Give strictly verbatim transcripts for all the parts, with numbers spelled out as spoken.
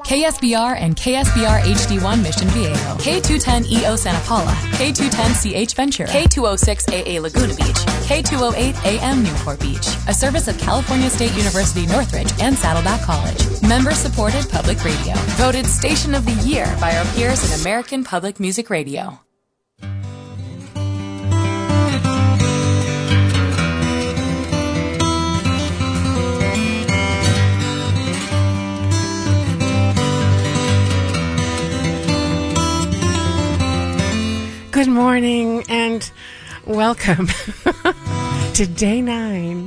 K S B R and K S B R H D one Mission Viejo, K two ten E O Santa Paula, K two ten C H Ventura, K two oh six A A Laguna Beach, K two oh eight A M Newport Beach, a service of California State University Northridge and Saddleback College. Member-supported public radio. Voted Station of the Year by our peers in American Public Music Radio. Good morning and welcome to day nine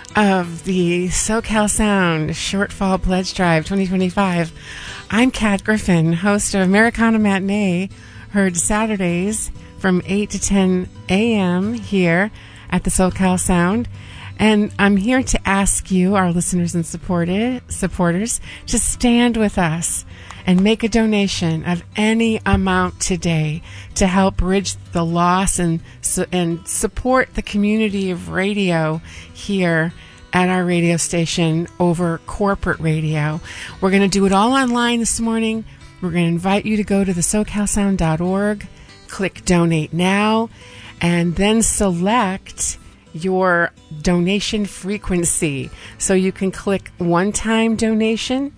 of the SoCal Sound Shortfall Pledge Drive twenty twenty-five. I'm Kat Griffin, host of Americana Matinee, heard Saturdays from eight to ten a.m. here at the SoCal Sound. And I'm here to ask you, our listeners and supported, supporters, to stand with us and make a donation of any amount today to help bridge the loss and and support the community of radio here at our radio station over corporate radio. We're going to do it all online this morning. We're going to invite you to go to the socal sound dot org, click Donate Now, and then select your donation frequency. So you can click one-time donation,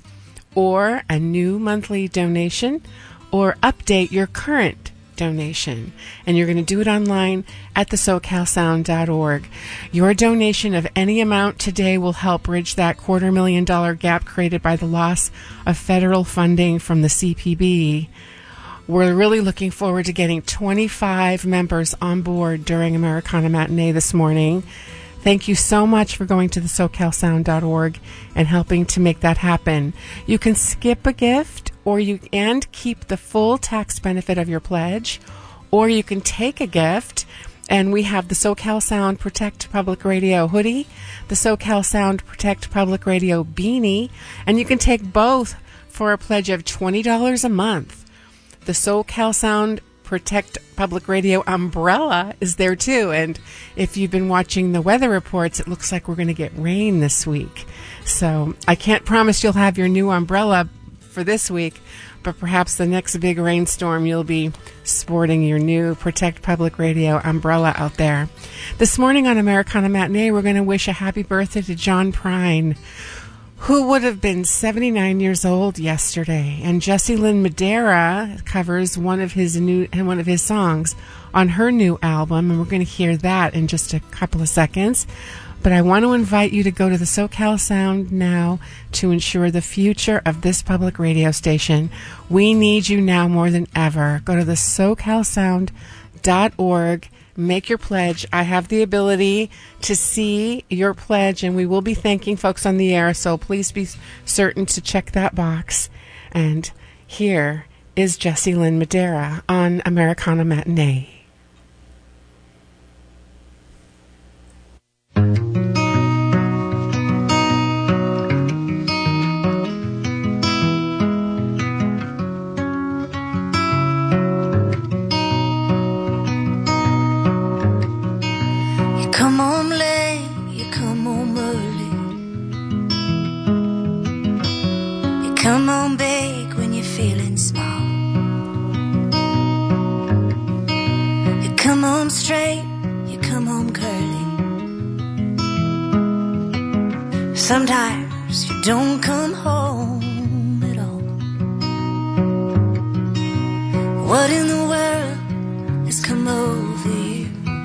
or a new monthly donation, or update your current donation. And you're going to do it online at the socal sound dot org. Your donation of any amount today will help bridge that quarter million dollar gap created by the loss of federal funding from the C P B. We're really looking forward to getting twenty-five members on board during Americana Matinee this morning. Thank you so much for going to the socal sound dot org and helping to make that happen. You can skip a gift, or you and keep the full tax benefit of your pledge, or you can take a gift, and we have the SoCal Sound Protect Public Radio hoodie, the SoCal Sound Protect Public Radio beanie, and you can take both for a pledge of twenty dollars a month. The SoCal Sound Protect Public Radio umbrella is there too, and if you've been watching the weather reports, it looks like we're going to get rain this week. So I can't promise you'll have your new umbrella for this week, but perhaps the next big rainstorm you'll be sporting your new Protect Public Radio umbrella out there. This morning on Americana Matinee, we're going to wish a happy birthday to John Prine, who would have been seventy-nine years old yesterday. And Jessie Lynn Madera covers one of his new one of his songs on her new album, and we're going to hear that in just a couple of seconds. But I want to invite you to go to the SoCal Sound now to ensure the future of this public radio station. We need you now more than ever. Go to the socal sound dot org. Make your pledge. I have the ability to see your pledge, and we will be thanking folks on the air, so please be certain to check that box. And here is Jessie Lynn Madera on Americana Matinee. Come home late, you come home early. You come home big when you're feeling small. You come home straight, you come home curly. Sometimes you don't come home at all. What in the world has come over you?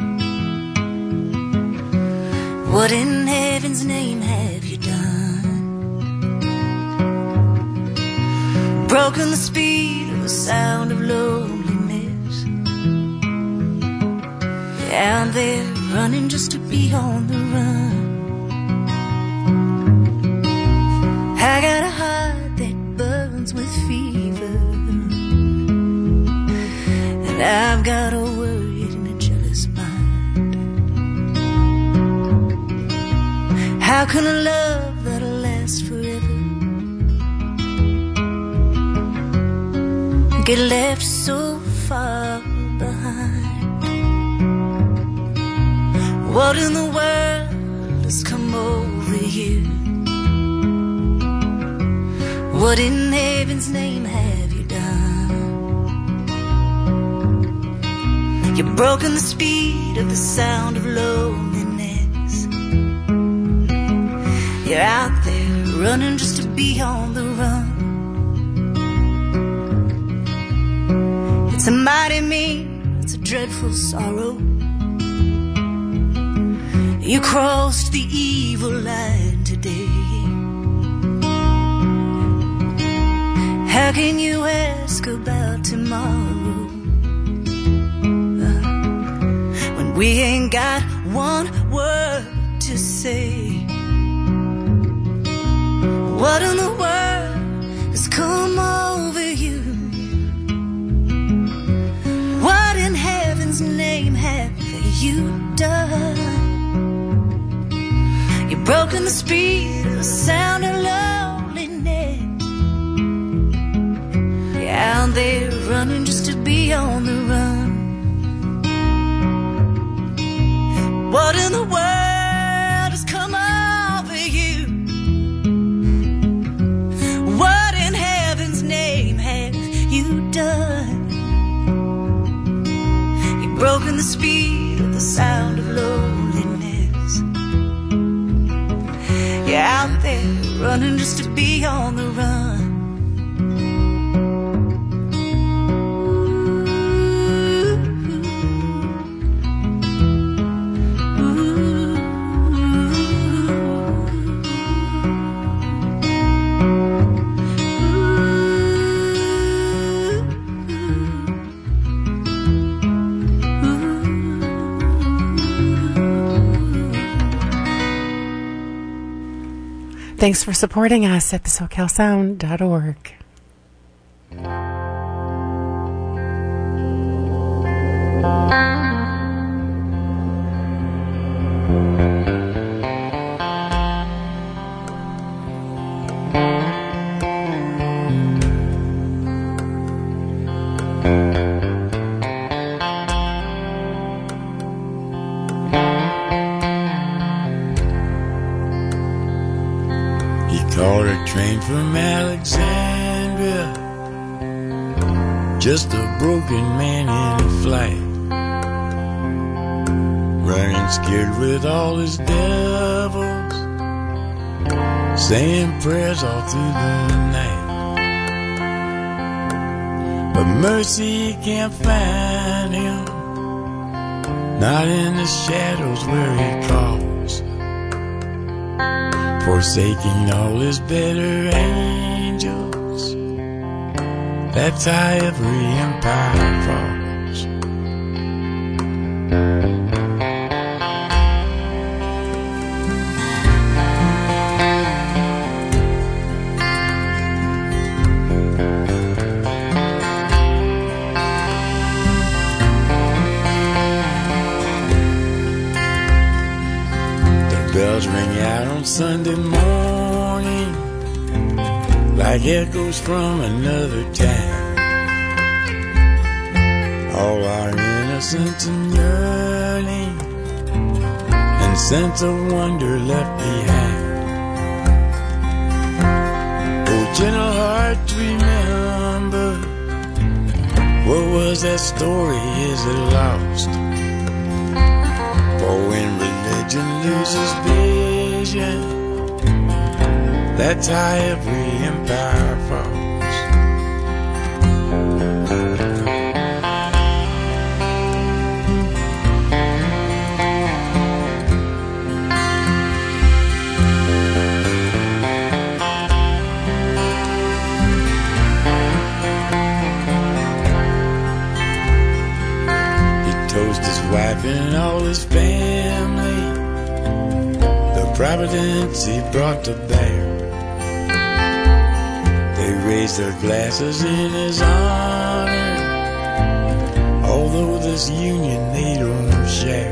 What in heaven's name have you done? Broken the speed of the sound of loneliness. Yeah, I'm there running just to be on the run. I got a heart that burns with fever, and I've got a worried and a jealous mind. How can a love that'll last forever get left so far behind? What in the world has come over you? What in heaven's name have you done? You've broken the speed of the sound of loneliness. You're out there running just to be on the run. It's a mighty mean, it's a dreadful sorrow. You crossed the evil line today. How can you ask about tomorrow uh, when we ain't got one word to say? What in the world has come over you? What in heaven's name have you done? You've broken the speed of the sound of loneliness. You're out there running just to be on the run. What in the world has come over you? What in heaven's name have you done? You've broken the speed of the sound of loneliness. You're out there running just to be on the run. Thanks for supporting us at the socal sound dot org. From Alexandria, just a broken man in a flight, running scared with all his devils, saying prayers all through the night. But mercy can't find him, not in the shadows where he calls, forsaking all his better angels. That's how every empire falls. The bells ring out on Sunday morning like echoes from another time. All our innocence and yearning and sense of wonder left behind. Oh, gentle heart, remember, what was that story? Is it lost? For when religion loses vision, that's how every empire falls. He toast his wife and all his family, the providence he brought to bear. They raise their glasses in his honor, although this union they don't share.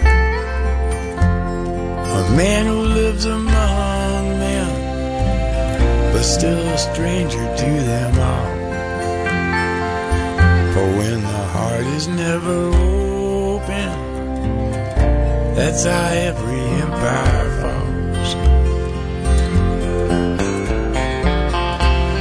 A man who lives among them, but still a stranger to them all. For when the heart is never open, that's how every empire falls.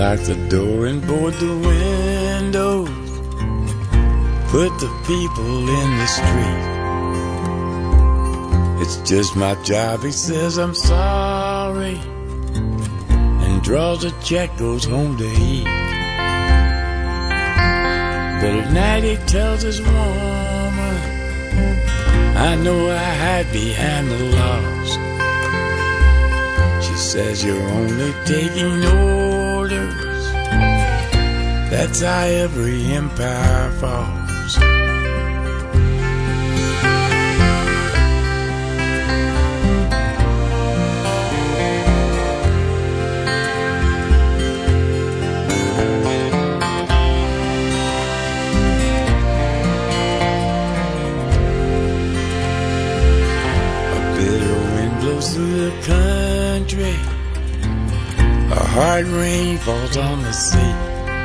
lock the door and board the windows. Put the people in the street. It's just my job, he says I'm sorry, and draws a check, goes home to eat. But at night he tells his woman, I know I hide behind the laws. She says you're only taking orders. That's how every empire falls. Through the country, a hard rain falls on the sea.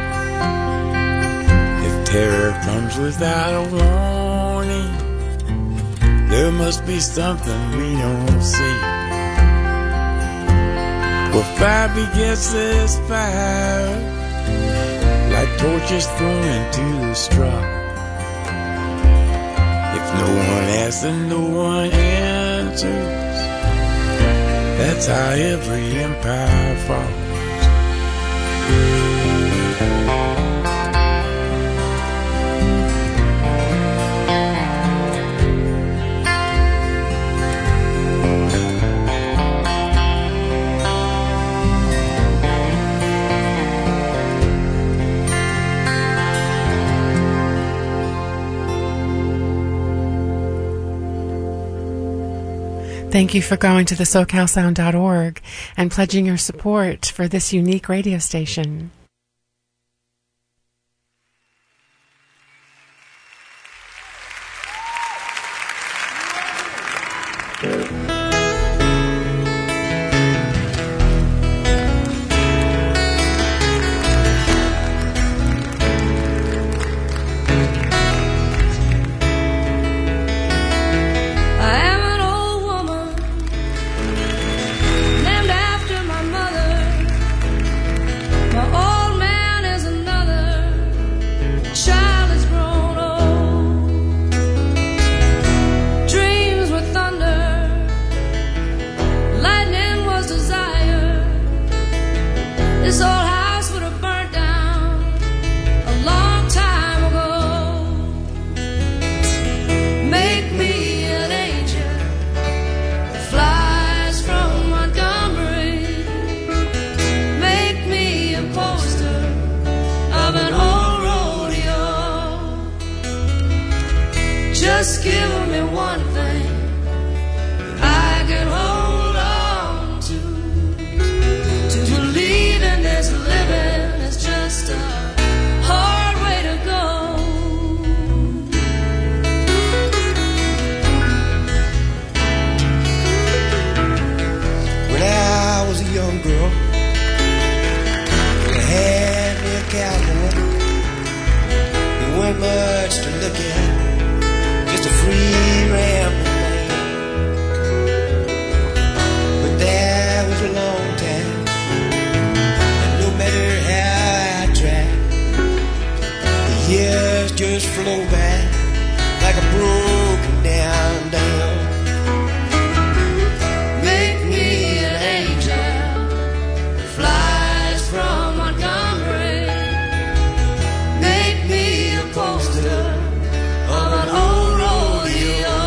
If terror comes without a warning, there must be something we don't see. Well, fire begets this fire, like torches thrown into the straw. If no one asks and no one answers, that's how every empire falls. Thank you for going to the socal sound dot org and pledging your support for this unique radio station. Just give me one thing I can hold on to. To believe in this living is just a hard way to go. When I was a young girl, you had me a cowboy. You weren't much to look at, just a free rambling man. But that was a long time, and no matter how I tried, the years just flow by like a broken down dam. Make me an angel that flies from Montgomery. Make me a poster of an old rodeo.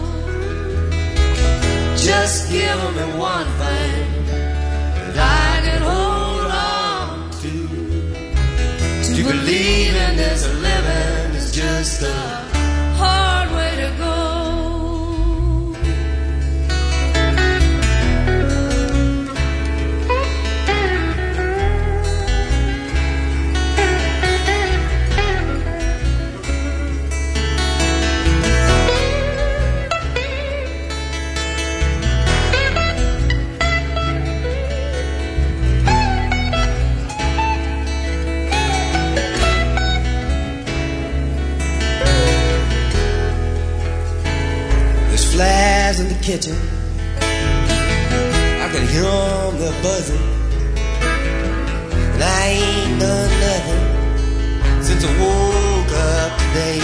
Just give me one thing that I can hold on to. To believe in this living is just a hard way to go. Flies in the kitchen, I can hear them, they're buzzing. and I ain't done nothing since I woke up today.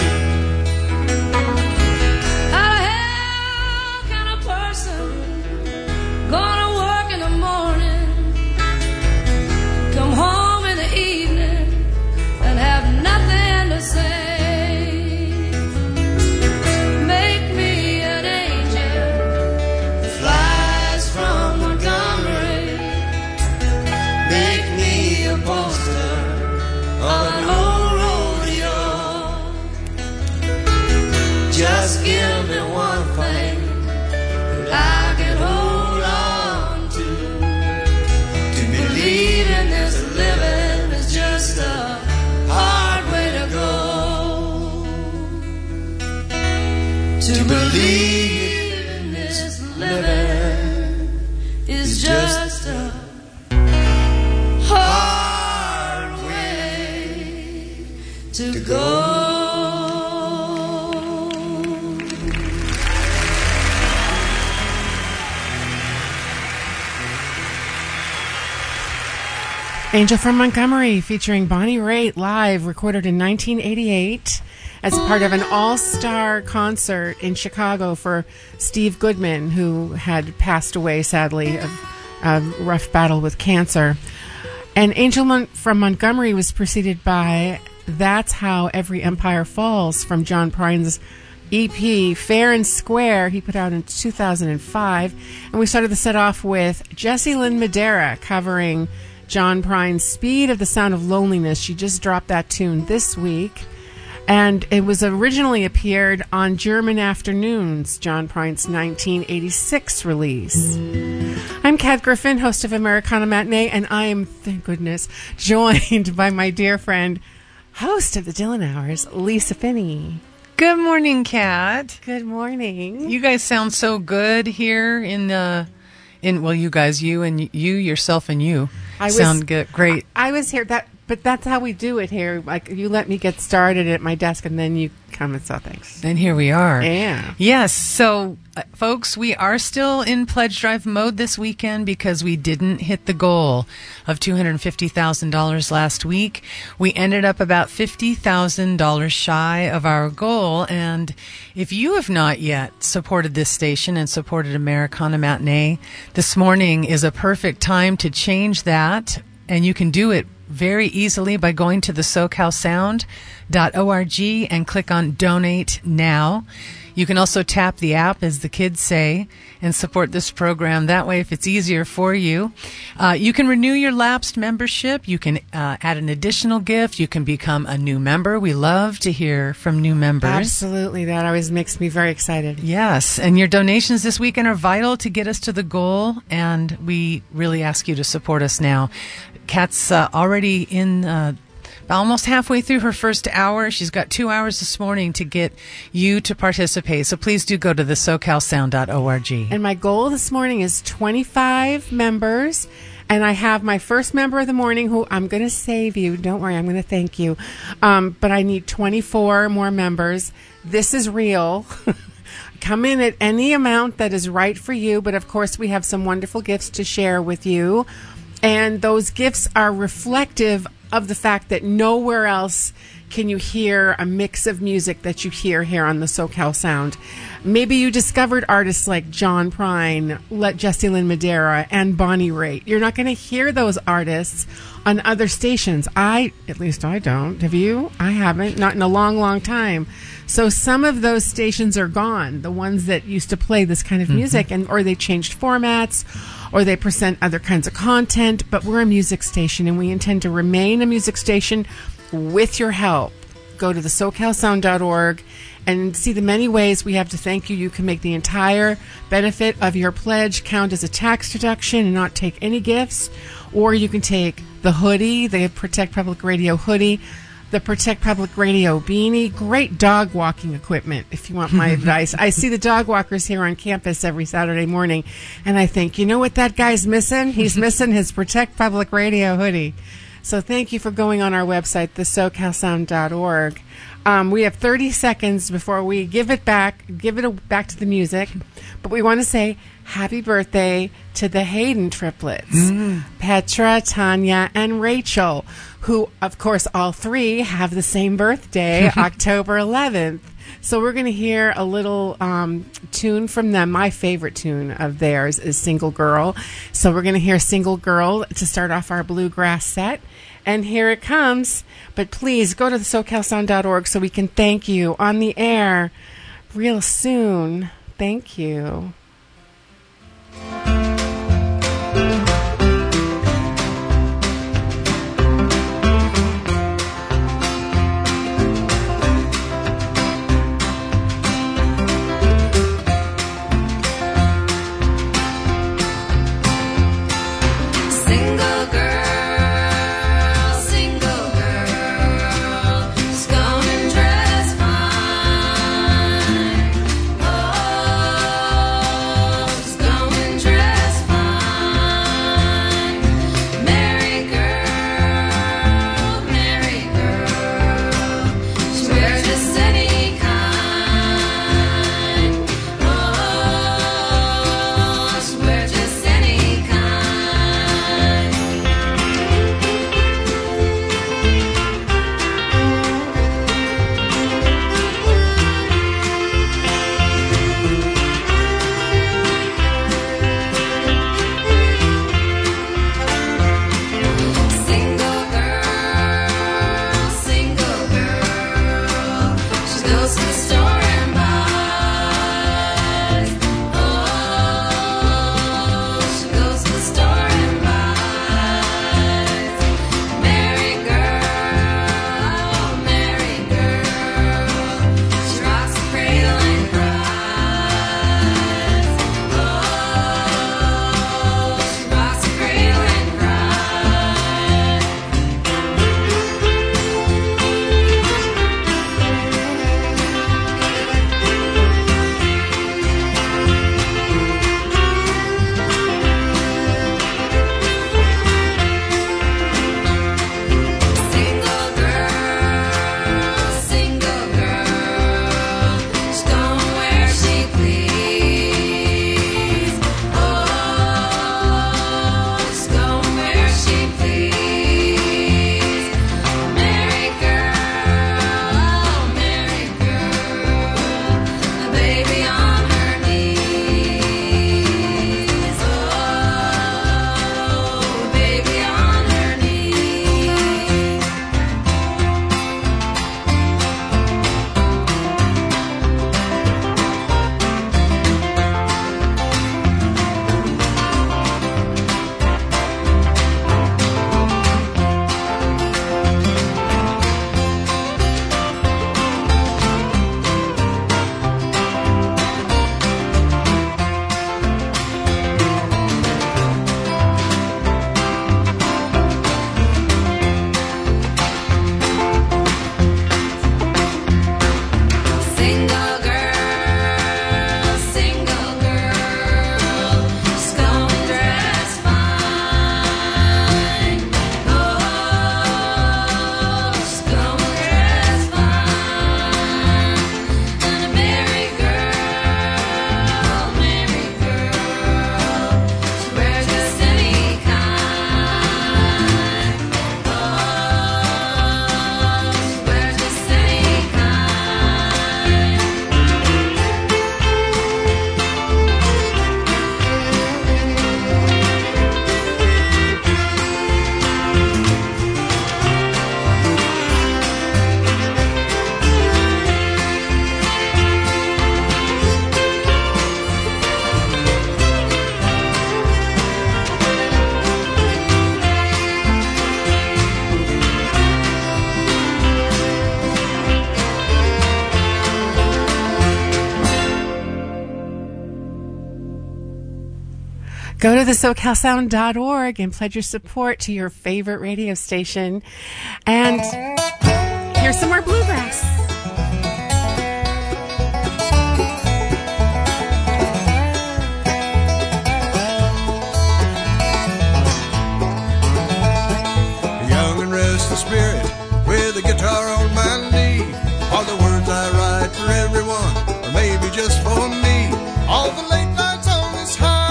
How the hell can a person gonna work in the morning, come home in the evening, and have nothing to say? Just give me one thing that I can hold on to. To believe in this living is just a hard way to go. To believe in this living is just a hard way to go. Angel from Montgomery featuring Bonnie Raitt live, recorded in nineteen eighty-eight as part of an all-star concert in Chicago for Steve Goodman, who had passed away, sadly, of a rough battle with cancer. And Angel Mon- from Montgomery was preceded by That's How Every Empire Falls from John Prine's E P Fair and Square, he put out in two thousand five. And we started the set off with Jessie Lynn Madera covering John Prine's Speed of the Sound of Loneliness. She just dropped that tune this week. And it was originally appeared on German Afternoons, John Prine's nineteen eighty-six release. I'm Kat Griffin, host of Americana Matinee, and I am, thank goodness, joined by my dear friend, host of the Dylan Hours, Lisa Finney. Good morning, Kat. Good morning. You guys sound so good here in the, in well, you guys, you and you, yourself and you I sound was, good, great. I, I was here, that, but that's how we do it here. Like, you let me get started at my desk, and then you come and so thanks. And here we are. Yeah. Yes. So, uh, folks, we are still in pledge drive mode this weekend because we didn't hit the goal of two hundred fifty thousand dollars last week. We ended up about fifty thousand dollars shy of our goal. And if you have not yet supported this station and supported Americana Matinee, this morning is a perfect time to change that. And you can do it very easily by going to the so cal sound dot org and click on Donate Now. You can also tap the app, as the kids say, and support this program. That way, if it's easier for you, uh, you can renew your lapsed membership. You can uh, add an additional gift. You can become a new member. We love to hear from new members. Absolutely. That always makes me very excited. Yes. And your donations this weekend are vital to get us to the goal, and we really ask you to support us now. Kat's uh, already in uh, almost halfway through her first hour. She's got two hours this morning to get you to participate. So please do go to the so cal sound dot org. And my goal this morning is twenty-five members. And I have my first member of the morning who I'm going to save you. Don't worry, I'm going to thank you. Um, but I need twenty-four more members. This is real. Come in at any amount that is right for you. But of course, we have some wonderful gifts to share with you. And those gifts are reflective of the fact that nowhere else can you hear a mix of music that you hear here on the SoCal Sound. Maybe you discovered artists like John Prine, Jessie Lynn Madera, and Bonnie Raitt. You're not going to hear those artists on other stations. I, at least I don't. Have you? I haven't. Not in a long, long time. So some of those stations are gone, the ones that used to play this kind of music, mm-hmm. and or they changed formats, or they present other kinds of content, but we're a music station, and we intend to remain a music station with your help. Go to the so cal sound dot org and see the many ways we have to thank you. You can make the entire benefit of your pledge count as a tax deduction and not take any gifts, or you can take the hoodie, the Protect Public Radio hoodie, the Protect Public Radio beanie, great dog walking equipment, if you want my advice. I see the dog walkers here on campus every Saturday morning, and I think, you know what that guy's missing? He's missing his Protect Public Radio hoodie. So thank you for going on our website, the so cal sound dot org. Um, we have thirty seconds before we give it back, give it a, back to the music. But we want to say happy birthday to the Hayden triplets, Mm. Petra, Tanya, and Rachel, who, of course, all three have the same birthday, October eleventh. So we're going to hear a little um, tune from them. My favorite tune of theirs is Single Girl. So we're going to hear Single Girl to start off our bluegrass set. And here it comes. But please go to the so cal sound dot org so we can thank you on the air real soon. Thank you. Single girl, single girl, she's gonna dress fine. Oh, she's gonna dress fine. Merry girl, merry girl, she wears just any kind. Oh, she wears just any kind. Single girl, single girl, she goes to the store and buys. Oh, she goes to the store and buys. Merry girl, merry girl, she rocks the cradle and cries. Oh, she rocks the cradle and cries. Single girl, single girl, she's going where she please. Oh, she's going where she please. Merry girl, merry girl, the baby on her knees. Oh, baby on her knees. Single girl, single girl, she's gonna dress fine. Oh, she's gonna dress fine. And a merry girl, merry girl, she wears just any kind. Oh, she wears just any kind. Go to the so cal sound dot org and pledge your support to your favorite radio station. And here's some more bluegrass. Young and restless spirit with a guitar on my knee. All the words I write for everyone, or maybe just for me. All the late nights on this high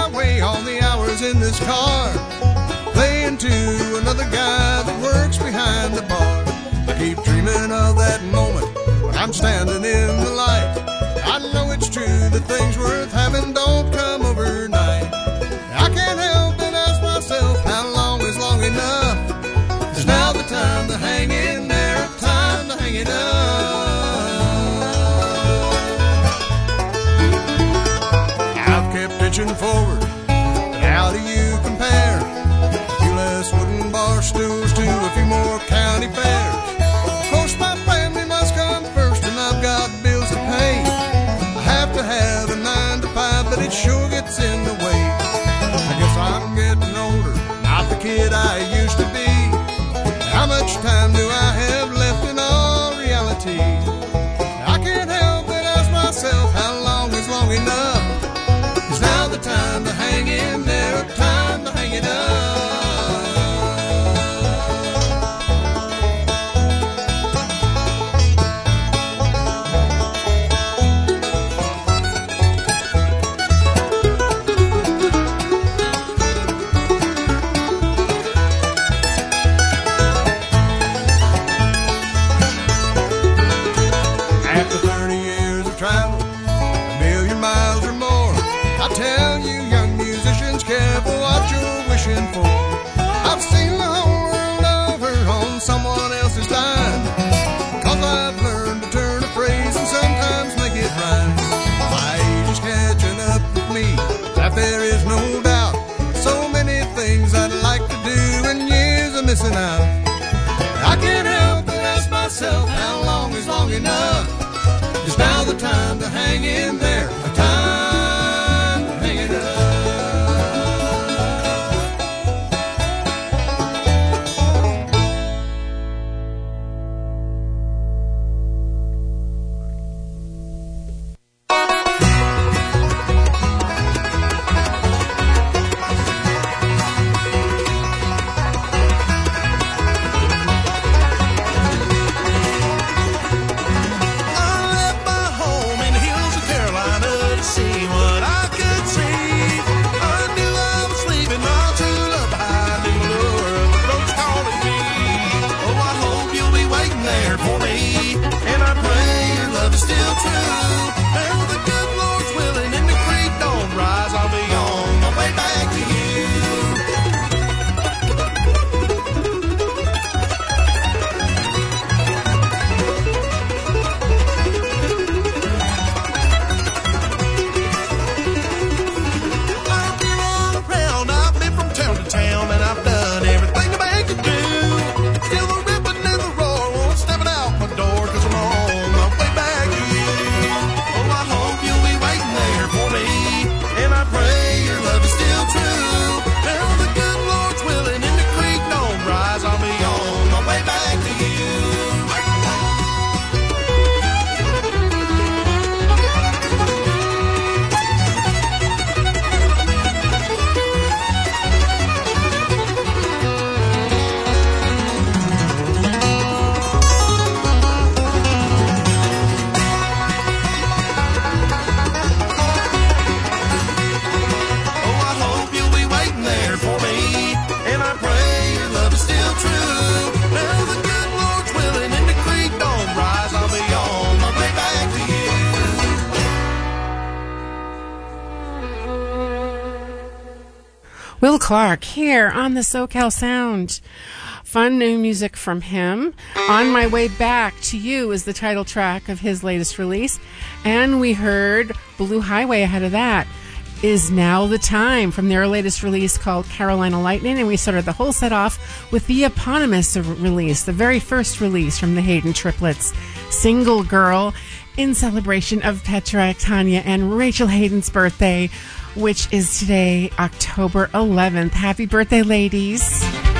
car, playing to another guy that works behind the bar. I keep dreaming of that moment when I'm standing in the light. I know it's true that things worth having don't come overnight. I can't help but ask myself, how long is long enough? 'Cause now the time to hang in there, time to hang it up. I've kept inching forward, but how do you compare? A few less wooden bar stools to a few more county fairs. Of course my family must come first, and I've got bills to pay. I have to have a nine to five, but it sure gets in the way. I guess I'm getting older, not the kid I used to be. How much time do I have left in all reality? I can't help but ask myself, how long is long enough? Is now the time to hang in there, time to hang it up? After thirty years of travel, a million miles or more, I tell you, young musicians, careful what you're wishing for. I've seen the whole world over on someone else's dime, 'cause I've learned to turn a phrase and sometimes make it rhyme. My age is catching up with me, that there is no doubt. So many things I'd like to do and years are missing out. I can't help but ask myself, how long is long enough? Is now the time to hang in there, a time to hang it up. I left my home in the hills of Carolina to see what I could see. I knew I was leaving my true love behind in the lure of the road's calling me. Oh, I hope you'll be waiting there for me, and I pray your love is still true. Now the good Lord's willing and the creek don't rise, I'll be on my way back to you. I've been all around, I've been from town to town, and I've done everything a man could do. Still the ripping and the roar won't step it out my door, 'cause I'm on my way back to you. Oh, I hope you'll be waiting there for me, and I pray your love is still true. Now the good Lord's willing and the creek don't rise, I'll be on my way back to you. Oh, I hope you'll be waiting there for me, and I pray your love is still true. Now the good Lord's willing and the creek don't rise, I'll be on my way back to you. Will Clark here on the SoCal Sound. Fun new music from him. On My Way Back to You is the title track of his latest release. And we heard Blue Highway ahead of that. Is Now the Time from their latest release called Carolina Lightning. And we started the whole set off with the eponymous release, the very first release from the Hayden triplets, Single Girl, in celebration of Petra, Tanya, and Rachel Hayden's birthday, which is today, October eleventh. Happy birthday, ladies.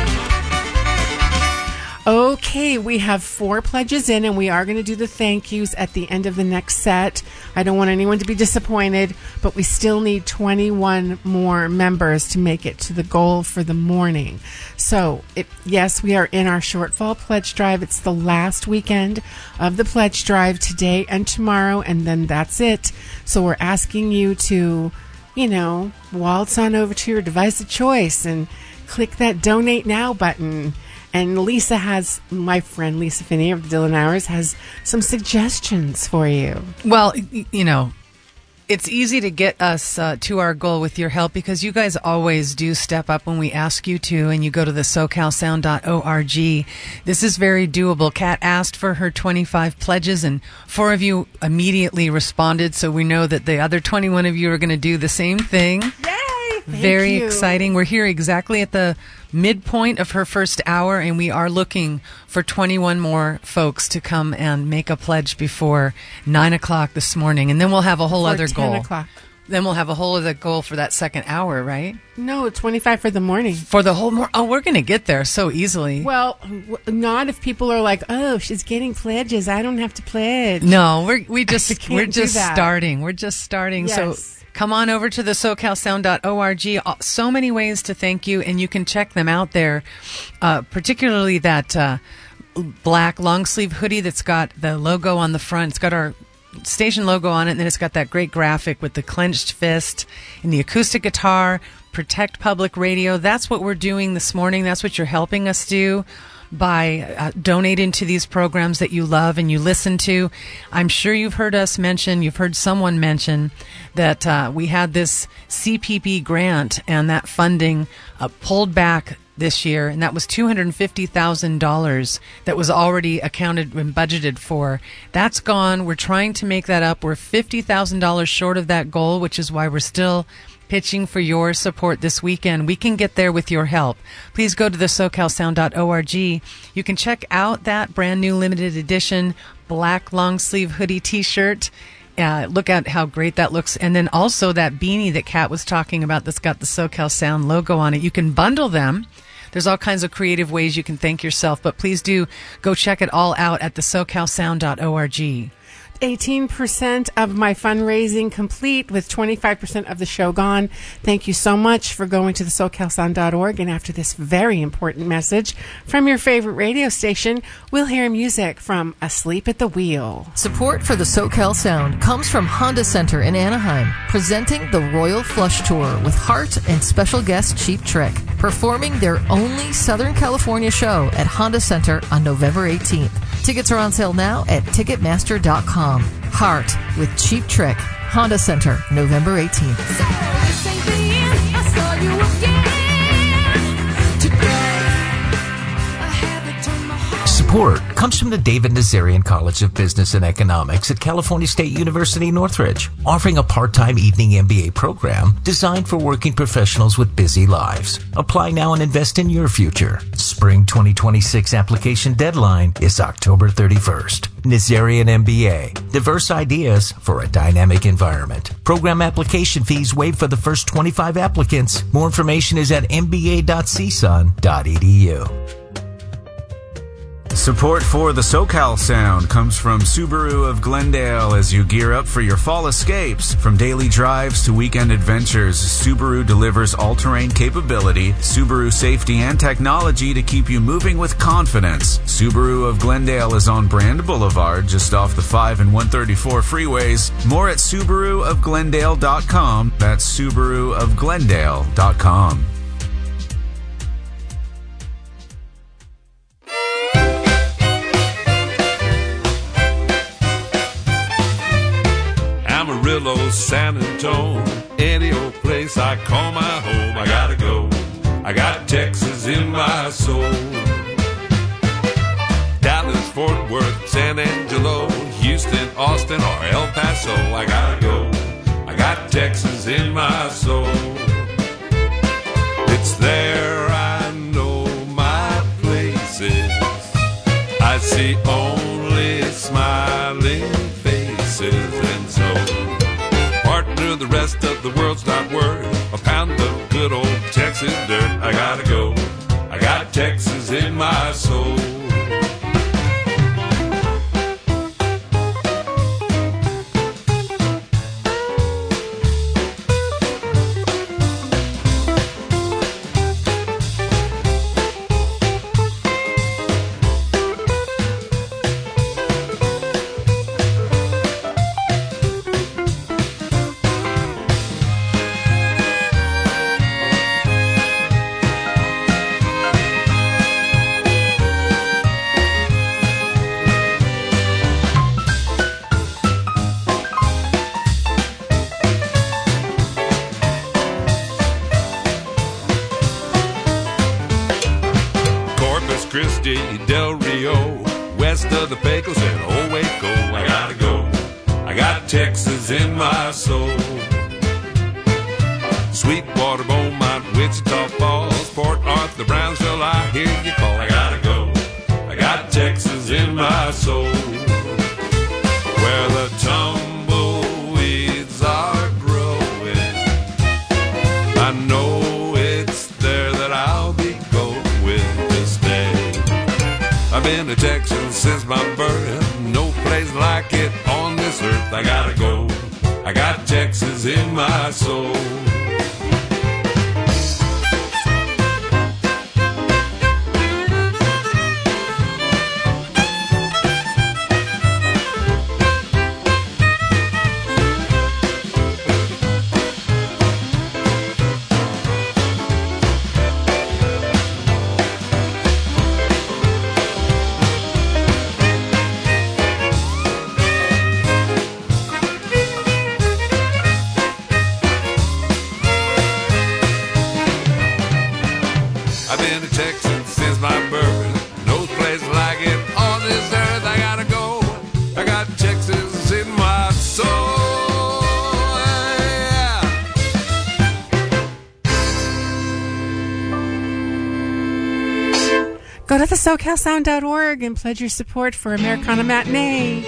Okay, we have four pledges in, and we are going to do the thank yous at the end of the next set. I don't want anyone to be disappointed, but we still need twenty-one more members to make it to the goal for the morning. So, it, yes, we are in our shortfall pledge drive. It's the last weekend of the pledge drive, today and tomorrow, and then that's it. So we're asking you to you know, waltz on over to your device of choice and click that donate now button. And Lisa has, my friend Lisa Finney of the Dylan Hours, has some suggestions for you. Well, y- you know, it's easy to get us uh, to our goal with your help because you guys always do step up when we ask you to, and you go to the so cal sound dot org. This is very doable. Kat asked for her twenty-five pledges, and four of you immediately responded, so we know that the other twenty-one of you are going to do the same thing. Yay! Thank Very you. exciting. We're here exactly at the midpoint of her first hour, and we are looking for twenty-one more folks to come and make a pledge before nine o'clock this morning. And then we'll have a whole Or other ten goal. o'clock. Then we'll have a whole other goal for that second hour, right? No, twenty-five for the morning. For the whole more. Oh, we're going to get there so easily. Well, w- not if people are like, oh, she's getting pledges. I don't have to pledge. No, we're we just can't we're do just that. starting. We're just starting. So Yes. come on over to the so cal sound dot org. So many ways to thank you, and you can check them out there. Uh, particularly that uh, black long sleeve hoodie that's got the logo on the front. It's got our station logo on it, and then it's got that great graphic with the clenched fist and the acoustic guitar. Protect Public Radio. That's what we're doing this morning. That's what you're helping us do by uh, donating to these programs that you love and you listen to. I'm sure you've heard us mention, you've heard someone mention that uh, we had this C P P grant and that funding uh, pulled back this year, and that was two hundred fifty thousand dollars that was already accounted and budgeted for. That's gone. We're trying to make that up. We're fifty thousand dollars short of that goal, which is why we're still pitching for your support this weekend. We can get there with your help. Please go to the so cal sound dot org. You can check out that brand new limited edition black long sleeve hoodie t-shirt. Uh, look at how great that looks. And then also that beanie that Kat was talking about that's got the SoCal Sound logo on it. You can bundle them. There's all kinds of creative ways you can thank yourself, but please do go check it all out at the so cal sound dot org. eighteen percent of my fundraising complete with twenty-five percent of the show gone. Thank you so much for going to the so cal sound dot org. And after this very important message from your favorite radio station, we'll hear music from Asleep at the Wheel. Support for the SoCal Sound comes from Honda Center in Anaheim, presenting the Royal Flush Tour with Hart and special guest Cheap Trick, performing their only Southern California show at Honda Center on November eighteenth. Tickets are on sale now at ticketmaster dot com. Hart with Cheap Trick, Honda Center, November eighteenth. Support comes from the David Nazarian College of Business and Economics at California State University, Northridge, offering a part-time evening M B A program designed for working professionals with busy lives. Apply now and invest in your future. Spring twenty twenty-six application deadline is October thirty-first. Nazarian M B A, diverse ideas for a dynamic environment. Program application fees waived for the first twenty-five applicants. More information is at m b a dot c s u n dot e d u. Support for the SoCal Sound comes from Subaru of Glendale as you gear up for your fall escapes. From daily drives to weekend adventures, Subaru delivers all-terrain capability, Subaru safety, and technology to keep you moving with confidence. Subaru of Glendale is on Brand Boulevard, just off the five and one thirty-four freeways. More at subaru of glendale dot com. That's subaru of glendale dot com. Amarillo, San Antonio, any old place I call my home, I gotta go. I got Texas in my soul. Dallas, Fort Worth, San Angelo, Houston, Austin, or El Paso, I gotta go. I got Texas in my soul. It's there I know my places. I see only smiling faces, and so partner the rest of the world's not worth a pound of good old Texas dirt. I gotta go. I got Texas in my soul. Corpus Christi, Del Rio, west of the Pecos and Old Waco. I gotta go. I got Texas in my soul. Sweetwater, Beaumont, Wichita Falls, Port Arthur, Brownsville, I hear you call. I gotta go. I got Texas in my soul. Where the tumbleweeds are growing, I know it's there that I'll be going this day. I've been to Texas since my birth, no place like it on this earth. I gotta go. I got Texas in my soul. I've been to Texas since my birth, no place like it on this earth. I gotta go. I got Texas in my soul. Yeah. Go to the socal sound dot org and pledge your support for Americana Matinee.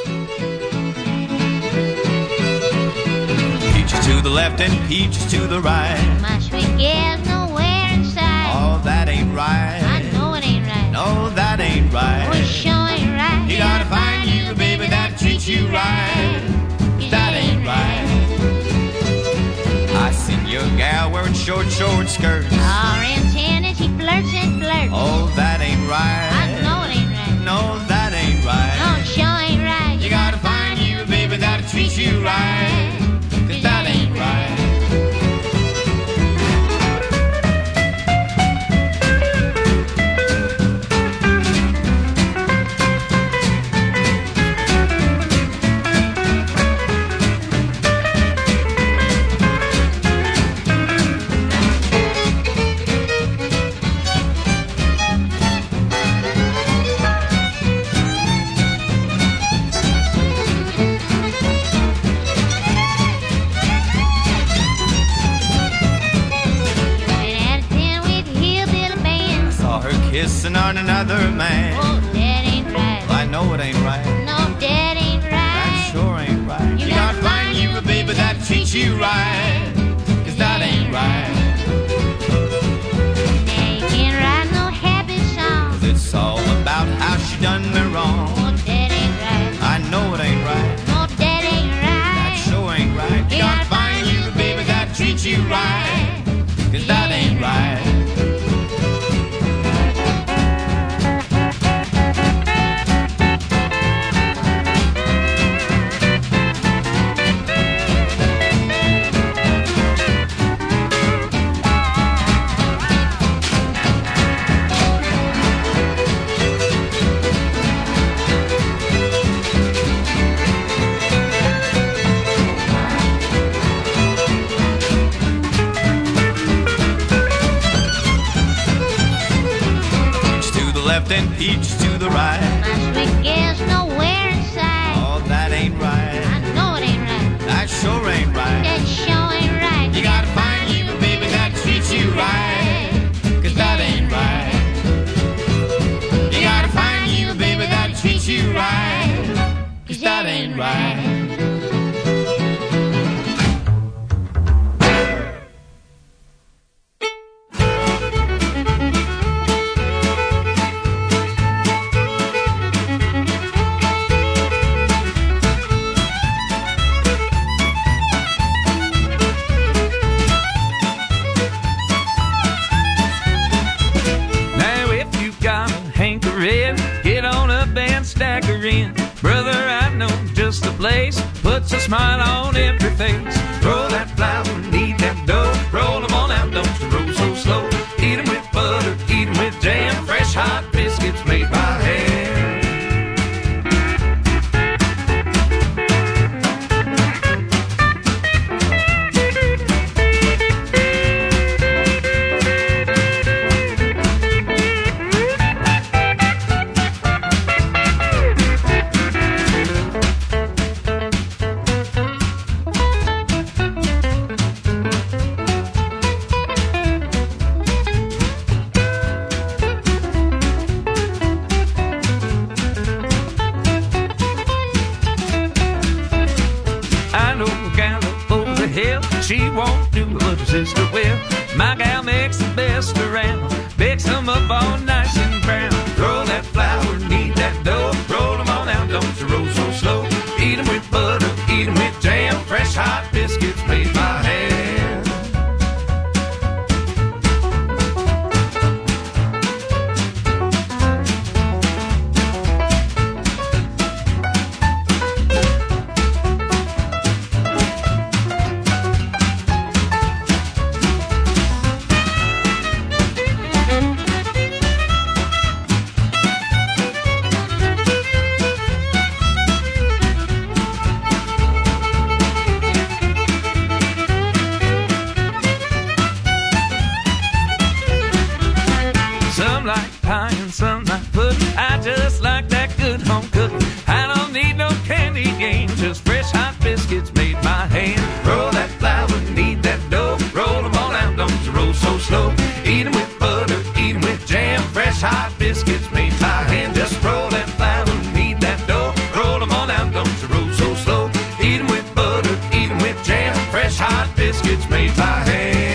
Peaches to the left and peaches to the right. My sweet girl's nowhere in sight. Oh, that ain't right. I know it ain't right. No, that ain't right. Oh, it sure ain't right. You gotta find you a baby that treats you right. That ain't right. I seen your gal wearing short, short skirts. Orange tennis, he flirts and flirts. Oh, that ain't right. I know it ain't right. No, that ain't right. No, it sure ain't right. You gotta find you a baby that treats you right. Cause that ain't right. Kissing on another man. Oh, that ain't right. I know it ain't right. No, that ain't right. That sure ain't right. You, you gotta find you a baby that treats you right. Cause that ain't right. Now you can't write no happy song. Cause it's all about how she done me wrong. Oh, that ain't right. I know it ain't right. No, that ain't right. That sure ain't right. You, you gotta, gotta find you a baby that treats you right. Cause that ain't right. And peaches to the right. My sweet girl's nowhere in sight. Oh, that ain't right. I know it ain't right. That sure ain't right. That sure ain't right. You gotta find you a baby that treats you right. Cause that ain't right. You gotta find you a baby that treats you right. Cause that ain't right. Brother, I know just the place puts a smile on every face. Roll that flour, knead that dough, roll them all out, don't you roll so slow. Eat them with butter, eat them with jam, fresh hot biscuits made by hand. mix them up all nice and brown. Roll that flour, knead that dough. Roll them on out, don't you roll so slow. Eat them with butter, eat them with jam. Fresh hot biscuits made by hand. Some like pie and some like pudding. I just like that good home cooking. I don't need no candy cane, just fresh hot biscuits made by hand. Roll that flour, knead that dough. Roll them all out, don't you roll so slow. Eat them with butter, eat them with jam. Fresh hot biscuits made by hand. Just roll that flour, knead that dough. Roll them all out, don't you roll so slow. Eat them with butter, eat them with jam. Fresh hot biscuits made by hand.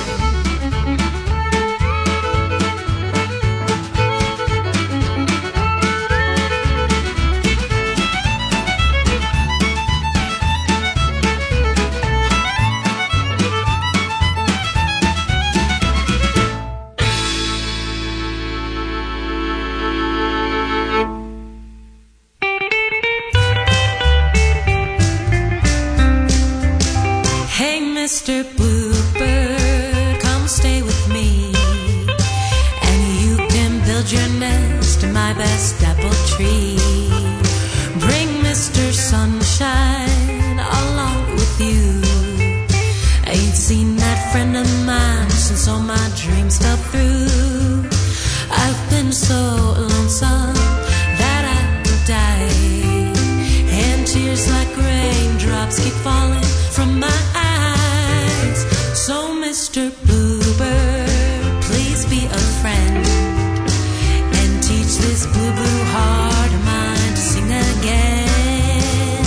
Hey, Mister Bluebird, come stay with me, and you can build your nest in my best apple tree. Bring Mister Sunshine along with you. I ain't seen that friend of mine since all my dreams fell through. I've been so lonesome that I could die, and tears like raindrops keep falling from my eyes. So Mister Bluebird, please be a friend and teach this blue, blue heart of mine to sing again.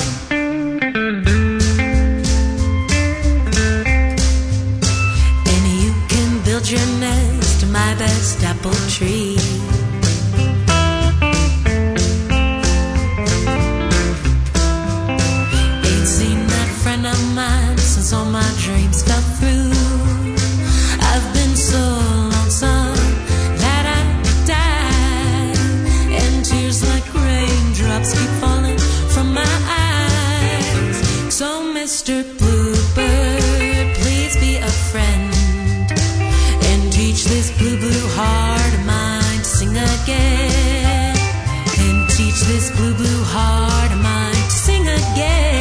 And you can build your nest in my best apple tree. Ain't seen that friend of mine since all my dreams fell through. I've been so lonesome that I could die, and tears like raindrops keep falling from my eyes. So Mister Bluebird, please be a friend and teach this blue, blue heart of mine to sing again. And teach this blue, blue heart of mine to sing again.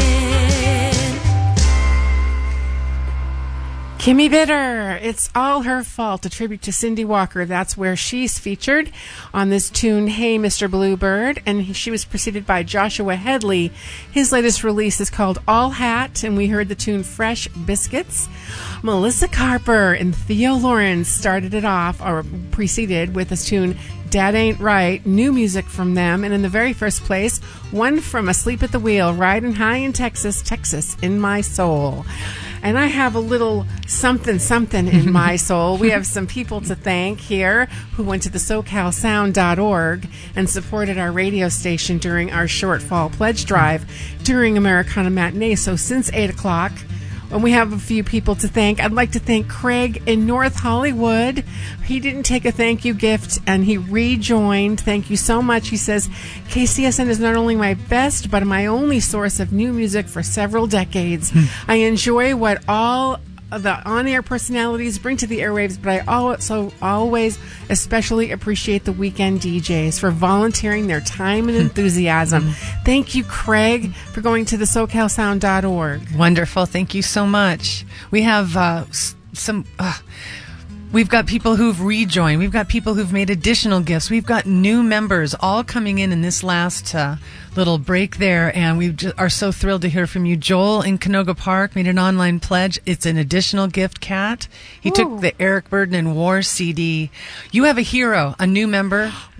Kimmy Bitter, It's All Her Fault, a tribute to Cindy Walker. That's where she's featured on this tune, Hey, Mister Bluebird. And he- she was preceded by Joshua Headley. His latest release is called All Hat, and we heard the tune Fresh Biscuits. Melissa Carper and Theo Lawrence started it off, or preceded, with this tune, Dad Ain't Right, new music from them. And in the very first place, one from Asleep at the Wheel, Riding High in Texas, Texas in My Soul. And I have a little something, something in my soul. We have some people to thank here who went to the so cal sound dot org and supported our radio station during our shortfall pledge drive during Americana Matinee. So since eight o'clock, and we have a few people to thank. I'd like to thank Craig in North Hollywood. He didn't take a thank you gift, and he rejoined. Thank you so much. He says, K C S N is not only my best, but my only source of new music for several decades. I enjoy what all the on-air personalities bring to the airwaves, but I also always especially appreciate the weekend D Js for volunteering their time and enthusiasm. Thank you, Craig, for going to the so cal sound dot org. Wonderful. Thank you so much. We have uh, s- some... Uh, We've got people who've rejoined. We've got people who've made additional gifts. We've got new members all coming in in this last uh, little break there, and we just are so thrilled to hear from you. Joel in Canoga Park made an online pledge. It's an additional gift, Kat. He Ooh. took the Eric Burden and War C D. You have a hero, a new member. Wow.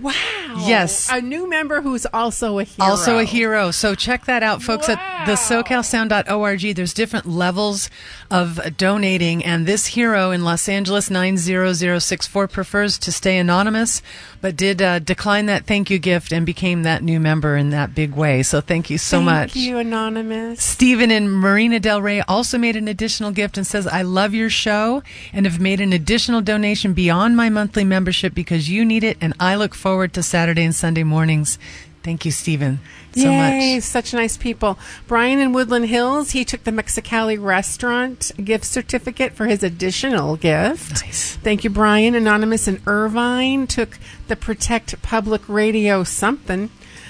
Yes. A new member who's also a hero. Also a hero. So check that out, folks, Wow. at the so cal sound dot org. There's different levels of donating, and this hero in Los Angeles, nine zero zero six four, prefers to stay anonymous, but did uh, decline that thank you gift and became that new member in that big way. So thank you so Thank much. you, Anonymous. Stephen in Marina Del Rey also made an additional gift and says, I love your show and have made an additional donation beyond my monthly membership because you need it, and I look forward to Saturday and Sunday mornings. Thank you, Stephen, so Yay, much. such nice people. Brian in Woodland Hills, he took the Mexicali restaurant gift certificate for his additional gift. Nice. Thank you, Brian. Anonymous in Irvine took the Protect Public Radio something.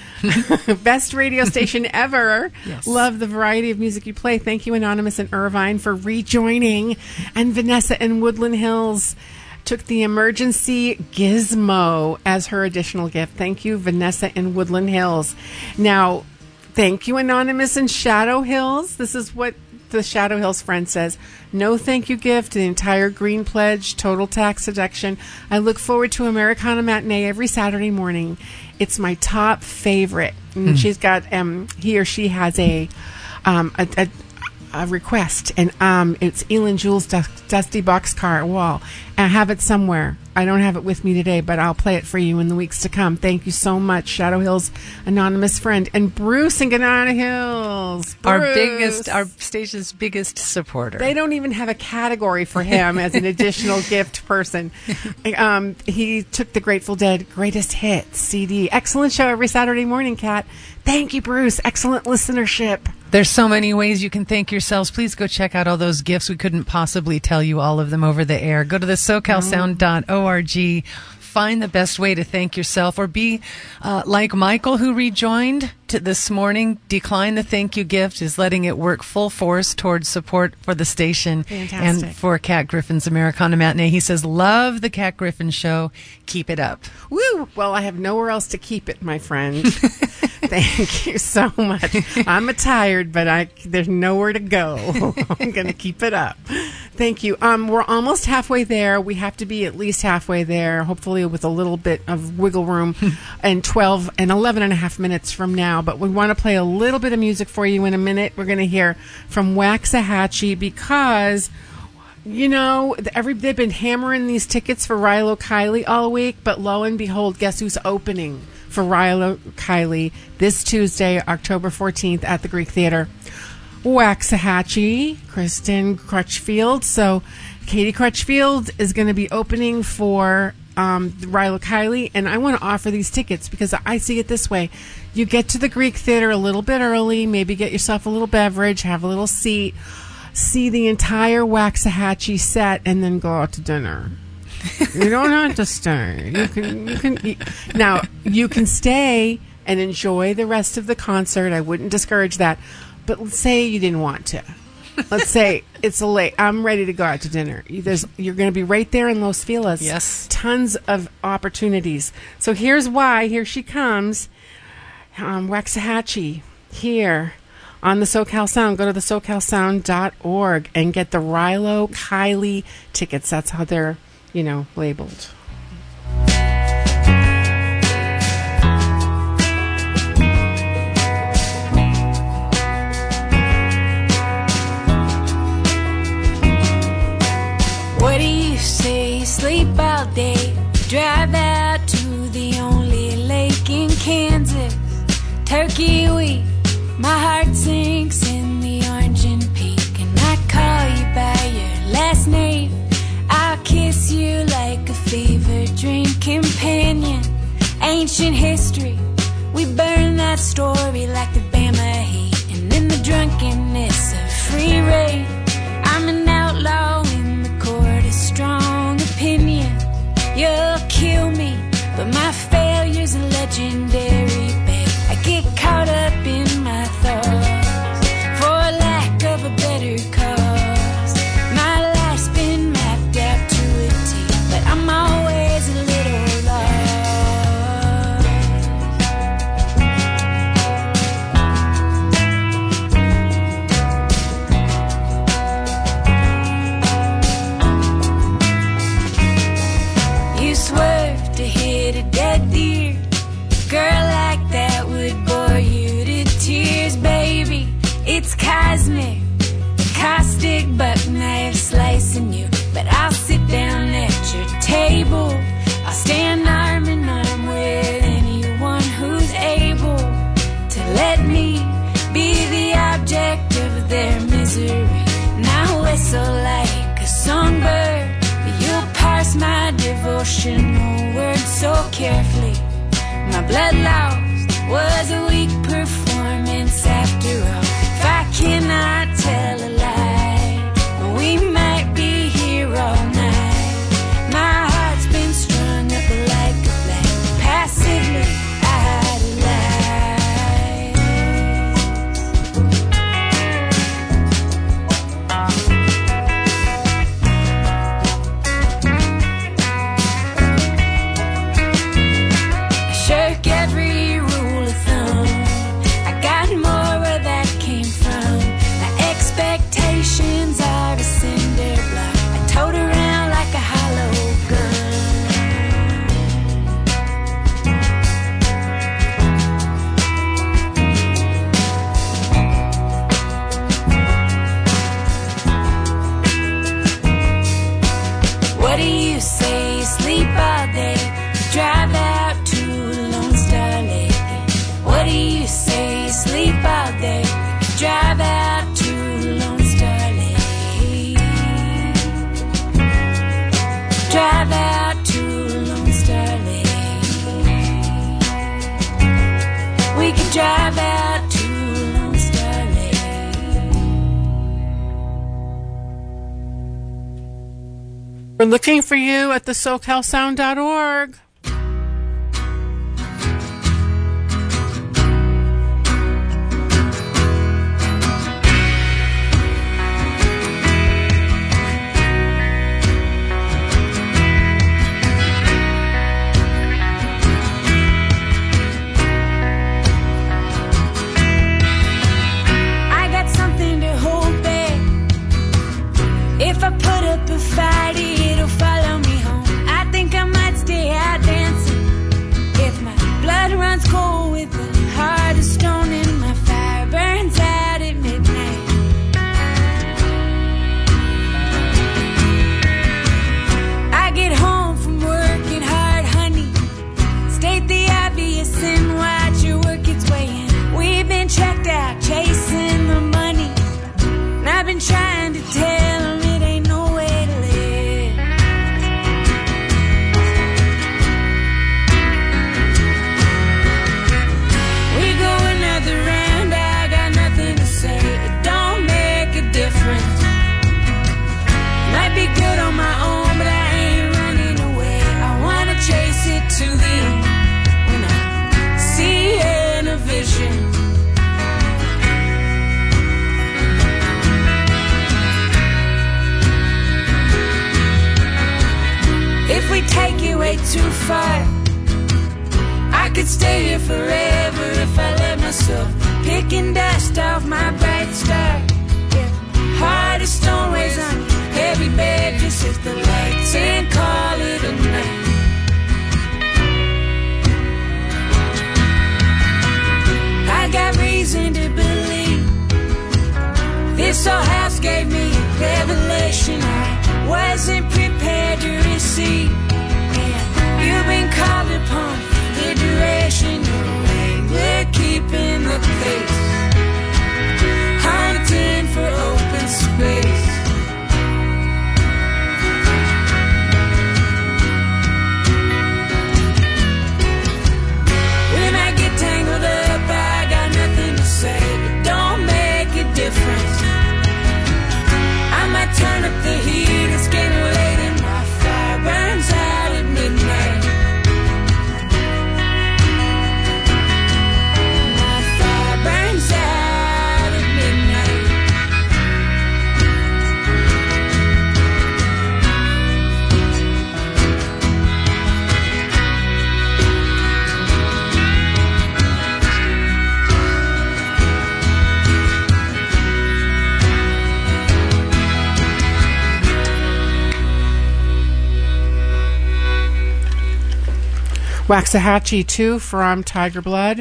Best radio station ever. Yes. Love the variety of music you play. Thank you, Anonymous in Irvine, for rejoining. And Vanessa in Woodland Hills took the emergency gizmo as her additional gift. Thank you, Vanessa in Woodland Hills. Now, thank you, Anonymous in Shadow Hills. This is what the Shadow Hills friend says. No thank you gift to the entire Green Pledge, total tax deduction. I look forward to Americana Matinee every Saturday morning. It's my top favorite. And Hmm. she's got, um, he or she has a, um, a, a a request, and um, it's Elin Jules' dus- Dusty Boxcar Wall. And I have it somewhere. I don't have it with me today, but I'll play it for you in the weeks to come. Thank you so much, Shadow Hills anonymous friend. And Bruce in Ganana Hills. Our Bruce. biggest, our station's biggest supporter. They don't even have a category for him as an additional gift person. Um, he took the Grateful Dead Greatest Hits C D. Excellent show every Saturday morning, Kat. Thank you, Bruce. Excellent listenership. There's so many ways you can thank yourselves. Please go check out all those gifts. We couldn't possibly tell you all of them over the air. Go to the so cal sound dot org. Find the best way to thank yourself, or be uh, like Michael, who rejoined to this morning. Decline the thank you gift, is letting it work full force towards support for the station Fantastic. and for Kat Griffin's Americana Matinee. He says, love the Kat Griffin show. Keep it up. Woo! Well, I have nowhere else to keep it, my friend. Thank you so much. I'm tired, but I there's nowhere to go. I'm going to keep it up. Thank you. Um, we're almost halfway there. We have to be at least halfway there, hopefully with a little bit of wiggle room, and twelve and eleven and a half minutes from now. But we want to play a little bit of music for you in a minute. We're going to hear from Waxahachie because, you know, every they've been hammering these tickets for Rilo Kiley all week, but lo and behold, guess who's opening for Rilo Kiley this Tuesday, October fourteenth at the Greek Theater? Waxahachie, Kristen Crutchfield. So Katie Crutchfield is going to be opening for um, Rilo Kiley, and I want to offer these tickets because I see it this way. You get to the Greek Theater a little bit early, maybe get yourself a little beverage, have a little seat, see the entire Waxahachie set, and then go out to dinner. You don't have to stay. You can, you can. You, now you can stay and enjoy the rest of the concert. I wouldn't discourage that. But let's say you didn't want to. Let's say it's a late. I'm ready to go out to dinner. There's, you're going to be right there in Los Feliz. Yes. Tons of opportunities. So here's why. Here she comes. Um, Waxahachie here on the SoCal Sound. Go to the so cal sound dot org and get the Rilo Kiley tickets. That's how they're, you know, labeled. What do you say? Sleep all day, drive out to the only lake in Kansas. Turkey week, my heart sinks in the orange and pink, and I call you by your last name. I'll kiss you like a fever dream companion. Ancient history, we burn that story like the Bama heat, and in the drunkenness of free reign, I'm an outlaw in the court of strong opinion. You'll kill me, but my failure's legendary, babe. I get caught up in my thoughts for lack of a better cause. My life's been mapped out to a T, but I'm always a little lost. You swerved to hit a dead deer, me, the caustic buck knife slicing you. But I'll sit down at your table. I'll stand arm in arm with anyone who's able to let me be the object of their misery. And I whistle like a songbird. You'll parse my devotional words so carefully. My blood lost was a weak performance after all. If I cannot tell a lie, we might be here all night. My heart's been strung up like a flag. Passively drive out to Lone Star Lake. Drive out to Lone Star Lake. We could drive out to Lone Star Lake. We're looking for you at the socal sound dot org. If I put up a fight, it'll follow me home. I think I might stay out dancing. If my blood runs cold with the heart of stone and my fire burns out at midnight. I get home from working hard, honey. State the obvious and watch your work its way in. We've been checked out, chasing the money. And I've been trying to tell them it ain't no way to live. We go another round, I got nothing to say. It don't make a difference. Might be good on my own, but I ain't running away. I wanna chase it to the end. When I see it in a vision. If we take it way too far, I could stay here forever if I let myself. Picking dust off my bright star. Yeah. Heart of stone weighs on you. Heavy bed, just hit the lights and call it a night. I got reason to believe this old house gave me a revelation I wasn't prepared to receive. And you've been called upon for the duration. We're keeping the pace, hunting for open space. We might get tangled up, I got nothing to say. It don't make a difference. I might turn up the heat, it's getting late and my fire burns out at midnight. My fire burns out at midnight. Waxahachie two from Tiger Blood.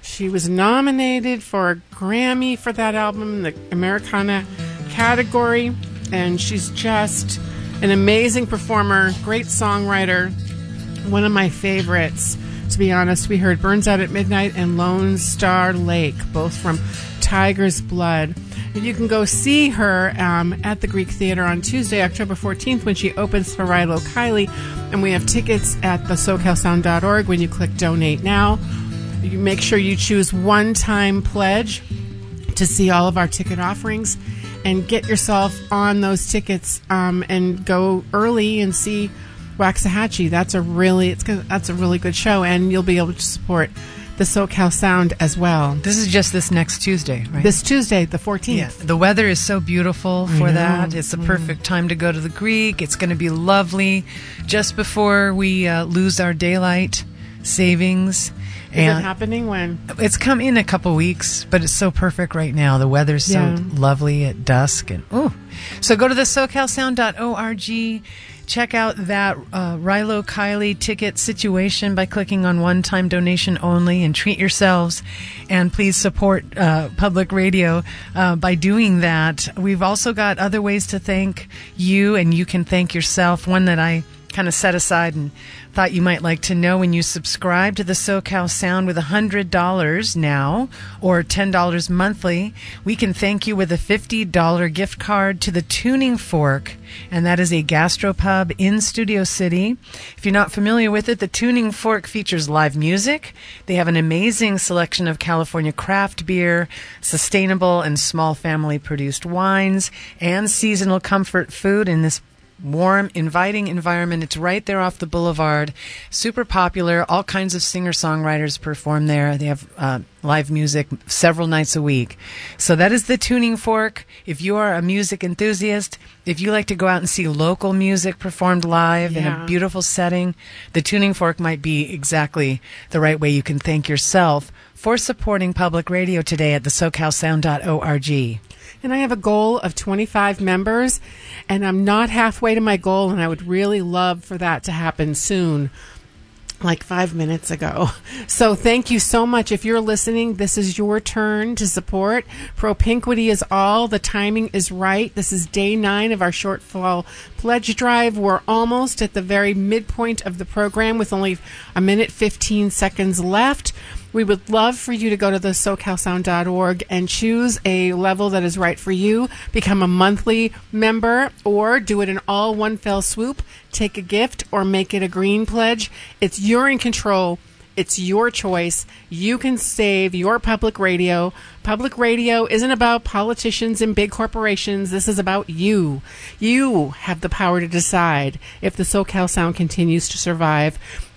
She was nominated for a Grammy for that album in the Americana category, and she's just an amazing performer, great songwriter, one of my favorites. To be honest, we heard Burns Out at Midnight and Lone Star Lake, both from Tiger's Blood. You can go see her um, at the Greek Theater on Tuesday, October fourteenth, when she opens for Rilo Kiley. And we have tickets at the socal sound dot org when you click Donate Now. You make sure you choose one-time pledge to see all of our ticket offerings and get yourself on those tickets um, and go early and see Waxahachie. That's a really it's gonna, that's a really good show, and you'll be able to support the SoCal Sound as well. This is just this next Tuesday, right? This Tuesday, the fourteenth. Yeah. The weather is so beautiful for I know. that. It's the perfect time to go to the Greek. It's going to be lovely just before we uh, lose our daylight savings. Is it happening when? It's come in a couple weeks, but it's so perfect right now. The weather's so Yeah. lovely at dusk. And ooh. So go to the socal sound dot org. Check out that uh, Rilo Kiley ticket situation by clicking on one-time donation only, and treat yourselves. And please support uh, public radio uh, by doing that. We've also got other ways to thank you, and you can thank yourself. One that I kind of set aside and thought you might like to know: when you subscribe to the SoCal Sound with one hundred dollars now or ten dollars monthly, we can thank you with a fifty dollars gift card to the Tuning Fork, and that is a gastropub in Studio City. If you're not familiar with it, the Tuning Fork features live music. They have an amazing selection of California craft beer, sustainable and small family produced wines, and seasonal comfort food in this warm, inviting environment. It's right there off the boulevard. Super popular. All kinds of singer-songwriters perform there. They have uh, live music several nights a week. So that is the Tuning Fork. If you are a music enthusiast, if you like to go out and see local music performed live in Yeah. a beautiful setting, the Tuning Fork might be exactly the right way you can thank yourself for supporting public radio today at the socal sound dot org. And I have a goal of twenty-five members, and I'm not halfway to my goal, and I would really love for that to happen soon, like five minutes ago. So thank you so much. If you're listening, this is your turn to support. Propinquity is all. The timing is right. This is day nine of our shortfall pledge drive. We're almost at the very midpoint of the program with only a minute, fifteen seconds left. We would love for you to go to the socal sound dot org and choose a level that is right for you. Become a monthly member, or do it in all one fell swoop. Take a gift or make it a green pledge. It's you're in control. It's your choice. You can save your public radio. Public radio isn't about politicians and big corporations. This is about you. You have the power to decide if the SoCal Sound continues to survive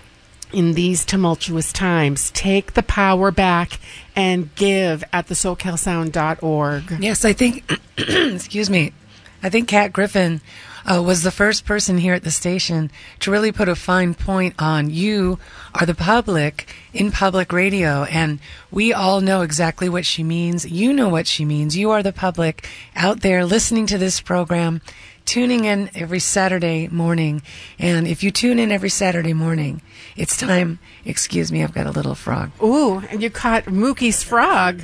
in these tumultuous times. Take the power back and give at the socal sound dot org. Yes, I think, excuse me, I think Kat Griffin uh, was the first person here at the station to really put a fine point on you are the public in public radio, and we all know exactly what she means. You know what she means. You are the public out there listening to this program, tuning in every Saturday morning. And if you tune in every Saturday morning, it's time, excuse me, I've got a little frog. Ooh, and you caught Mookie's frog.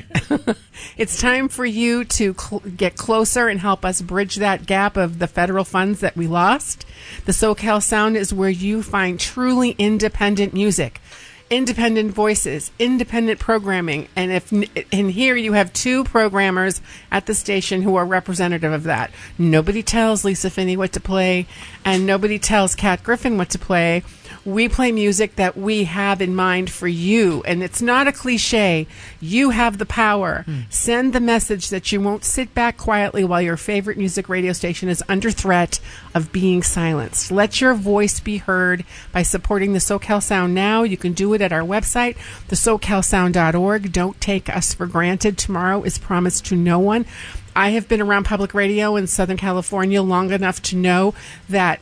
It's time for you to cl- get closer and help us bridge that gap of the federal funds that we lost. The SoCal Sound is where you find truly independent music, independent voices, independent programming. And if and here you have two programmers at the station who are representative of that. Nobody tells Lisa Finney what to play, and nobody tells Kat Griffin what to play. We play music that we have in mind for you, and it's not a cliche. You have the power. Mm. Send the message that you won't sit back quietly while your favorite music radio station is under threat of being silenced. Let your voice be heard by supporting the SoCal Sound now. You can do it at our website, the socal sound dot org. Don't take us for granted. Tomorrow is promised to no one. I have been around public radio in Southern California long enough to know that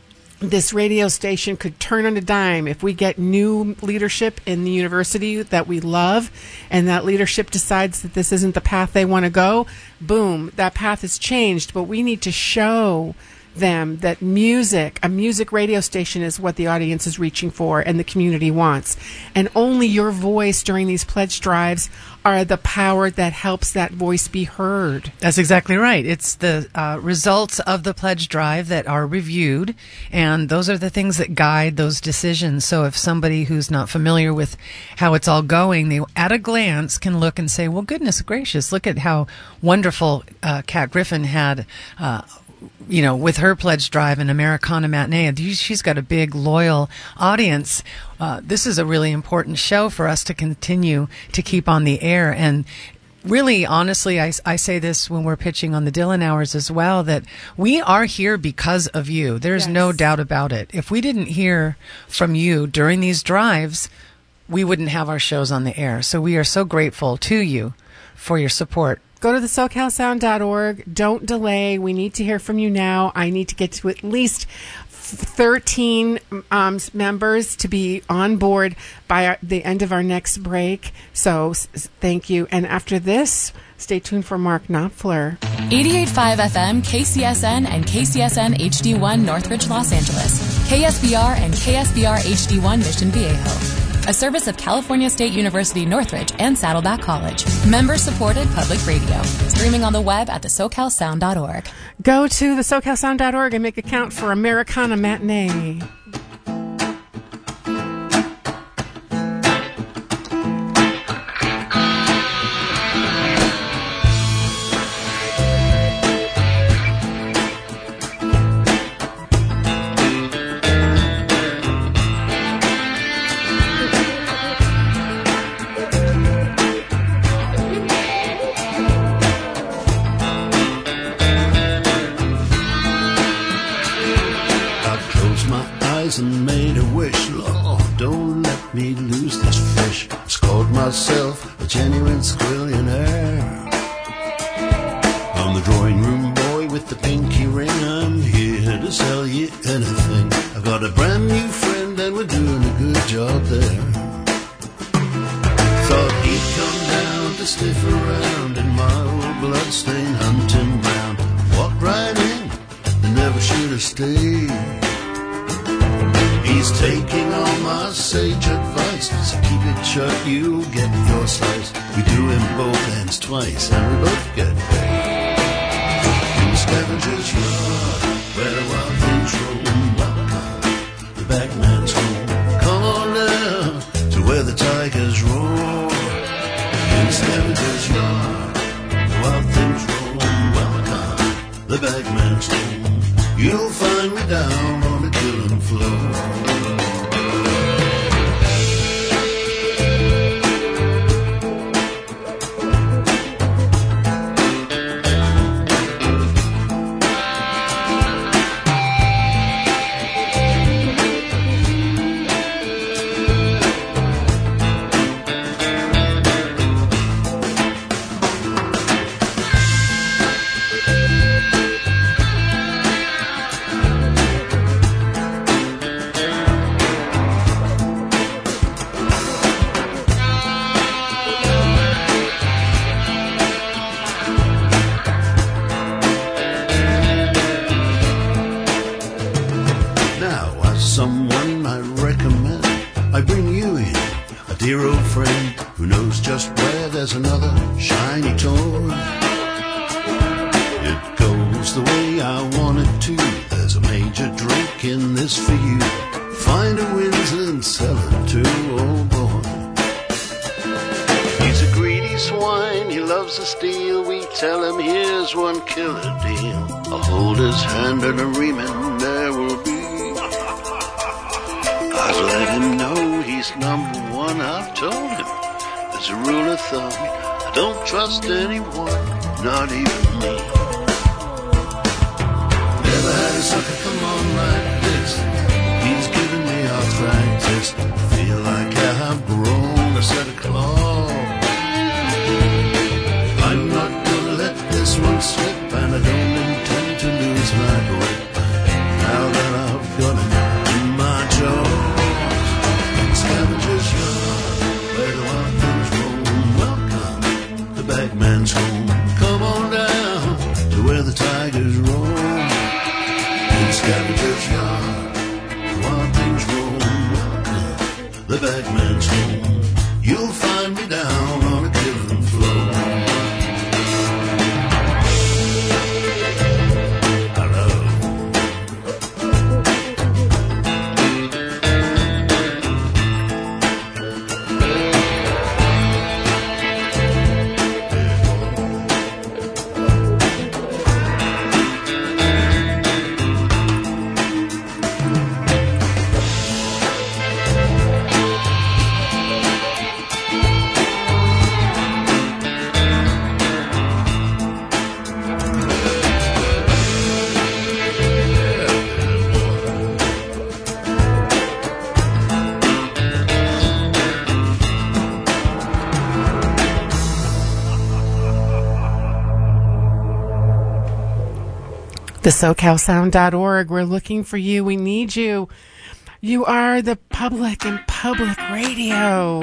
this radio station could turn on a dime if we get new leadership in the university that we love, and that leadership decides that this isn't the path they want to go. Boom, that path has changed, but we need to show them that music, a music radio station, is what the audience is reaching for and the community wants. And only your voice during these pledge drives are the power that helps that voice be heard. That's exactly right. It's the uh, results of the pledge drive that are reviewed, and those are the things that guide those decisions. So if somebody who's not familiar with how it's all going, they at a glance can look and say, well, goodness gracious, look at how wonderful uh, Kat Griffin had uh you know, with her pledge drive and Americana Matinee. She's got a big, loyal audience. Uh, this is a really important show for us to continue to keep on the air. And really, honestly, I, I say this when we're pitching on the Dylan Hours as well, that we are here because of you. There's Yes. no doubt about it. If we didn't hear from you during these drives, we wouldn't have our shows on the air. So we are so grateful to you for your support. Go to the so cal sound dot org. Don't delay. We need to hear from you now. I need to get to at least thirteen um, members to be on board by our, the end of our next break. So s- s- thank you. And after this, stay tuned for Mark Knopfler. eighty-eight point five F M, K C S N, and K C S N H D one Northridge, Los Angeles. K S B R and K S B R H D one Mission Viejo. A service of California State University Northridge and Saddleback College. Member-supported public radio. Streaming on the web at the so cal sound dot org. Go to the so cal sound dot org and make a count for Americana Matinee. And made a wish, Lord, don't let me lose this fish. Scored myself a genuine squillionaire. I'm the drawing room boy with the pinky ring. I'm here to sell you anything. I've got a brand new friend and we're doing a good job there. Thought he'd come down to sniff around in my old bloodstained hunting ground. Walked right in and never should have stayed. He's taking all my sage advice, so keep it shut, you'll get your slice. We do him both ends twice, and we both get paid. In the scavenger's yard, where the wild things roam, welcome, the back man's home. Come on down to where the tigers roar. In the scavenger's yard, the wild things roam, welcome, the back man's home. You'll find me down on the killing floor. And a reaming there will be. I've let him know he's number one. I've told him there's a rule of thumb. I don't trust anyone, not even me. Never had a sucker come on like this. He's giving me arthritis. Feel like I've grown a set of claws. I'm not gonna let this one slip, and I don't intend to lose my grip. Now that I've got it in my jaws. Scavenger's yard, where the wild things roam. Welcome, the bagman's home. Come on down to where the tigers roam. You'll find me down on a given floor. The SoCal Sound dot org. We're looking for you. We need you. You are the public and public radio.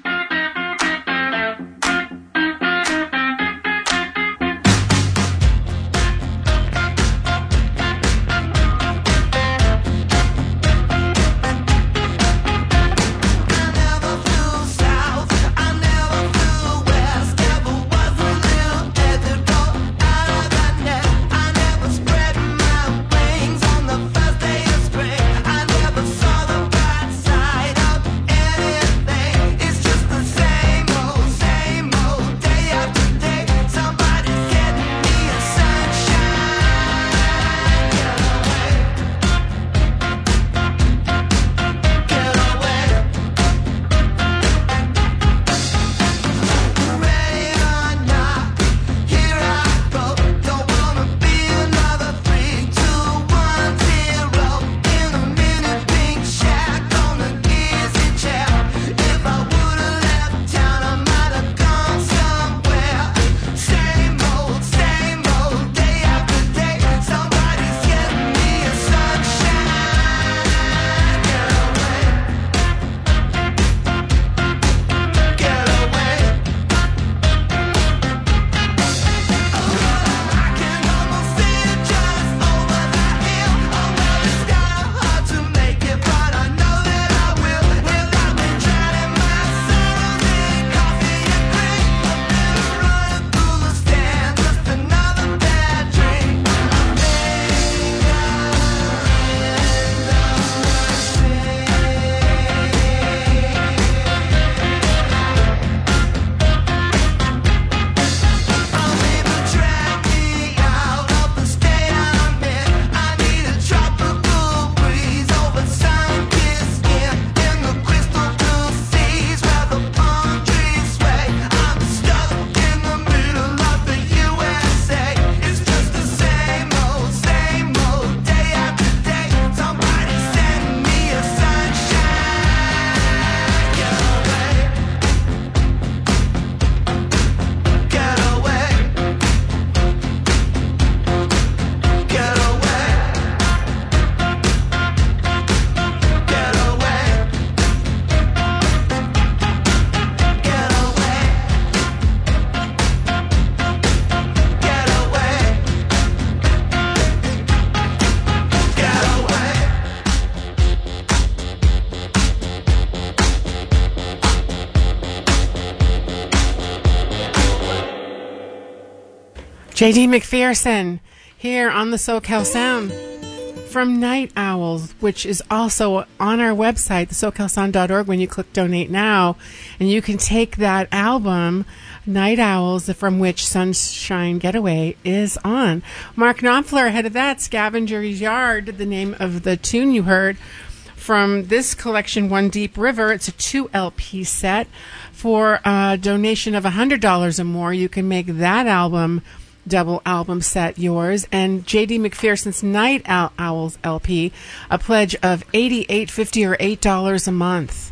J D McPherson here on the SoCal Sound from Night Owls, which is also on our website, the SoCal Sound dot org, when you click Donate Now. And you can take that album, Night Owls, from which Sunshine Getaway is on. Mark Knopfler, ahead of that, Scavenger's Yard, the name of the tune you heard from this collection, One Deep River. It's a two L P set. For a donation of one hundred dollars or more, you can make that album, double album set, yours. And J D McPherson's Night Owl- Owls L P, a pledge of eighty-eight fifty or eight dollars a month.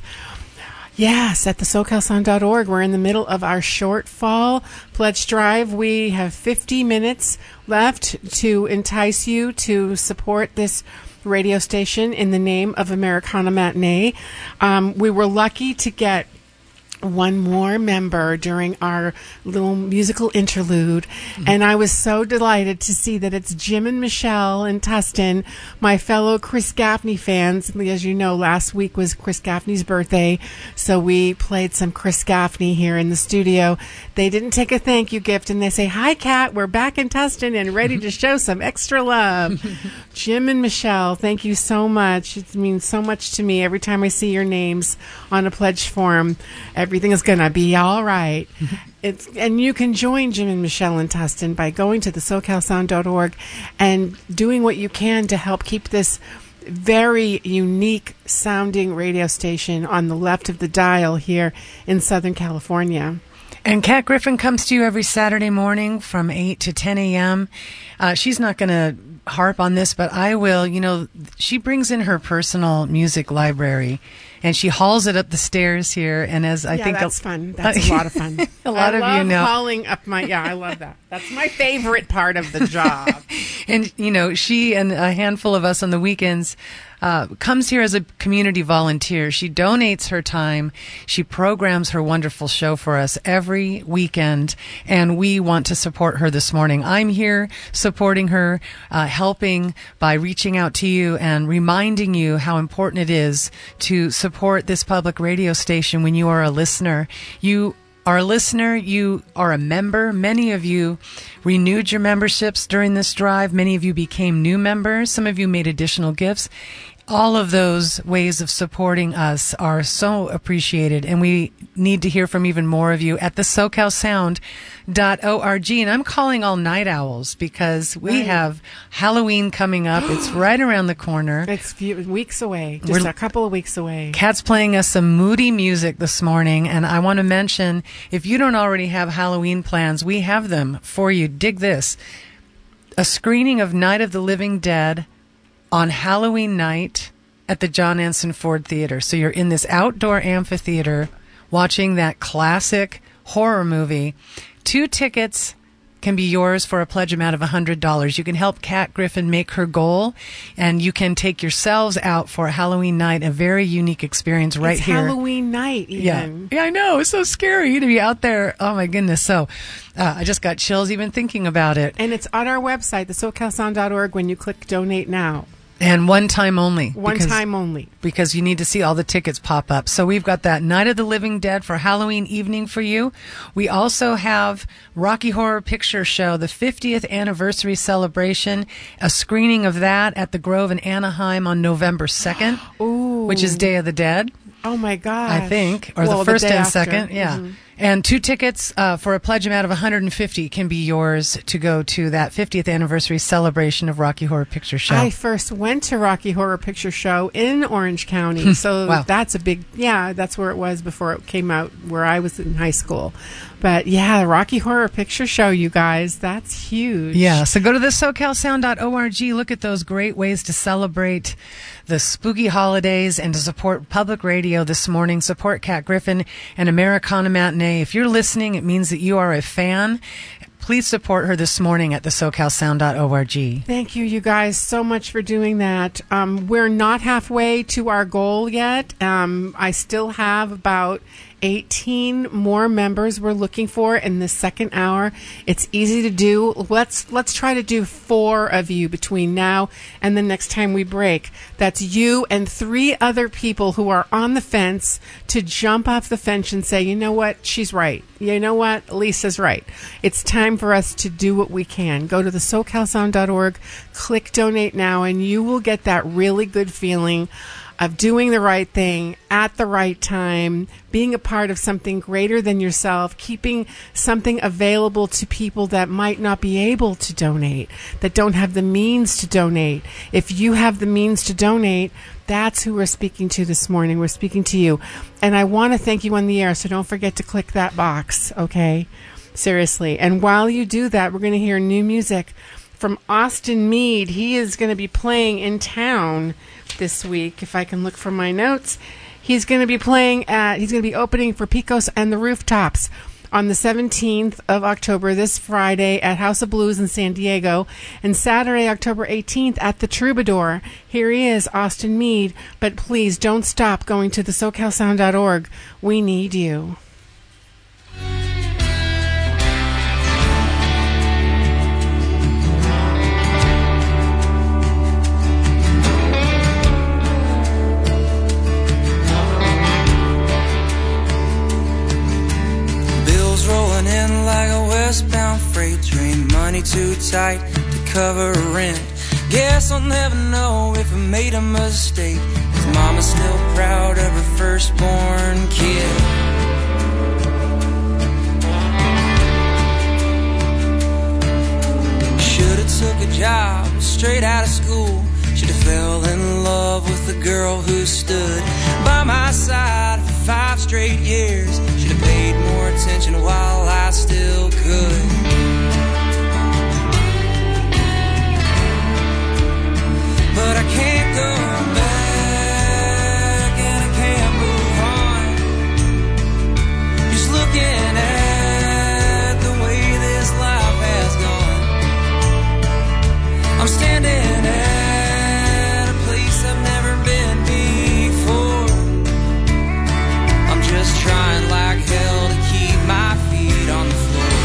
Yes, at the SoCal Sound dot org. We're in the middle of our shortfall pledge drive. We have fifty minutes left to entice you to support this radio station in the name of Americana Matinee. Um, we were lucky to get one more member during our little musical interlude, and I was so delighted to see that it's Jim and Michelle in Tustin, my fellow Chris Gaffney fans. As you know, last week was Chris Gaffney's birthday, so we played some Chris Gaffney here in the studio. They didn't take a thank you gift, and they say, "Hi, Kat, we're back in Tustin and ready to show some extra love." Jim and Michelle, thank you so much. It means so much to me every time I see your names on a pledge form. Everything is going to be all right. It's, and you can join Jim and Michelle in Tustin by going to the so cal sound dot org and doing what you can to help keep this very unique sounding radio station on the left of the dial here in Southern California. And Kat Griffin comes to you every Saturday morning from eight to ten a.m. Uh, she's not going to harp on this, but I will. You know, she brings in her personal music library, and she hauls it up the stairs here. And as I yeah, think that's fun. That's a lot of fun. a lot I of love you know, hauling up my. Yeah, I love that. That's my favorite part of the job. And you know, she and a handful of us on the weekends uh, comes here as a community volunteer. She donates her time. She programs her wonderful show for us every weekend, and we want to support her this morning. I'm here supporting her, uh, helping by reaching out to you and reminding you how important it is to support this public radio station when you are a listener. You are a listener, you are a member. Many of you renewed your memberships during this drive. Many of you became new members. Some of you made additional gifts. All of those ways of supporting us are so appreciated, and we need to hear from even more of you at the so cal sound dot org. And I'm calling all night owls because we Right. have Halloween coming up. It's right around the corner. It's few, weeks away, just We're- a couple of weeks away. Kat's playing us some moody music this morning, and I want to mention, if you don't already have Halloween plans, we have them for you. Dig this. A screening of Night of the Living Dead on Halloween night at the John Anson Ford Theater. So you're in this outdoor amphitheater watching that classic horror movie. Two tickets can be yours for a pledge amount of one hundred dollars. You can help Kat Griffin make her goal, and you can take yourselves out for a Halloween night, a very unique experience right it's here. Halloween night, even. Yeah. yeah, I know. It's so scary to be out there. Oh, my goodness. So uh, I just got chills even thinking about it. And it's on our website, the so cal sound dot org, when you click Donate Now. And one time only. One because- time only. Because you need to see all the tickets pop up. So we've got that Night of the Living Dead for Halloween evening for you. We also have Rocky Horror Picture Show, the fiftieth anniversary celebration, a screening of that at the Grove in Anaheim on November second, Ooh. which is Day of the Dead. Oh, my gosh. I think, or Well, the first day and after. second, yeah. Mhm. And two tickets uh, for a pledge amount of one hundred fifty can be yours to go to that fiftieth anniversary celebration of Rocky Horror Picture Show. I first went to Rocky Horror Picture Show in Orange County, so Wow. that's a big, yeah, that's where it was before it came out where I was in high school. But yeah, Rocky Horror Picture Show, you guys, that's huge. Yeah, so go to the so cal sound dot org, look at those great ways to celebrate the spooky holidays and to support public radio this morning. Support Kat Griffin and Americana Matinee. If you're listening, it means that you are a fan. Please support her this morning at the so cal sound dot org. Thank you, you guys, so much for doing that. Um, we're not halfway to our goal yet. Um, I still have about eighteen more members we're looking for in the second hour. It's easy to do. Let's let's try to do four of you between now and the next time we break. That's you and three other people who are on the fence to jump off the fence and say, you know what, she's right. You know what, Lisa's right. It's time for us to do what we can. Go to the so cal sound dot org, click Donate Now, and you will get that really good feeling of doing the right thing at the right time, being a part of something greater than yourself, keeping something available to people that might not be able to donate, that don't have the means to donate. If you have the means to donate, that's who we're speaking to this morning. We're speaking to you. And I want to thank you on the air, so don't forget to click that box, okay? Seriously. And while you do that, we're going to hear new music from Austin Mead. He is going to be playing in town this week, if I can look for my notes. He's going to be playing at, he's going to be opening for Picos and the Rooftops on the seventeenth of October, this Friday at House of Blues in San Diego, and Saturday, October eighteenth at the Troubadour. Here he is, Austin Mead. But please don't stop going to the so cal sound dot org. We need you. money too tight to cover rent. Guess I'll never know if I made a mistake, 'cause mama's still proud of her firstborn kid. Should've took a job straight out of school. Should've fell in love with the girl who stood by my side for five straight years. Should've paid more attention while I still could. But I can't go back and I can't move on. Just looking at the way this life has gone. I'm standing at a place I've never been before. I'm just trying like hell to keep my feet on the floor.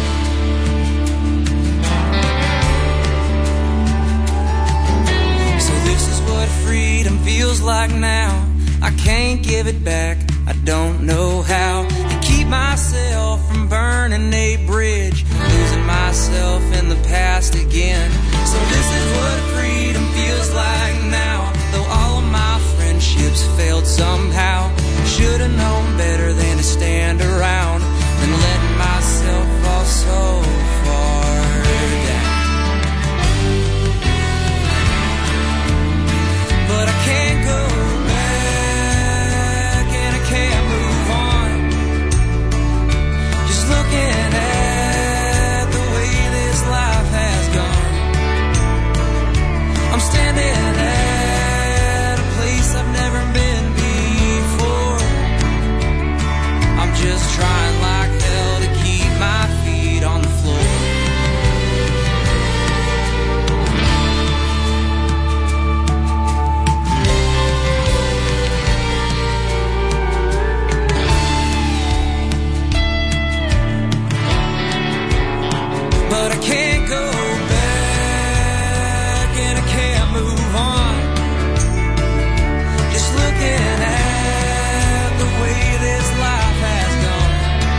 So this is what freedom feels like now. I can't give it back, I don't know how to keep myself from burning a bridge, losing myself in the past again. So this is what freedom feels like now, though all of my friendships failed somehow. Should've known better than to stand around and letting myself fall so far down. But I can't go back and I can't move on. Just looking at the way this life has gone. I'm standing at a place I've never been before. I'm just trying like hell to keep my feet on the floor. But I can't go back and I can't move on. Just looking at the way this life has gone.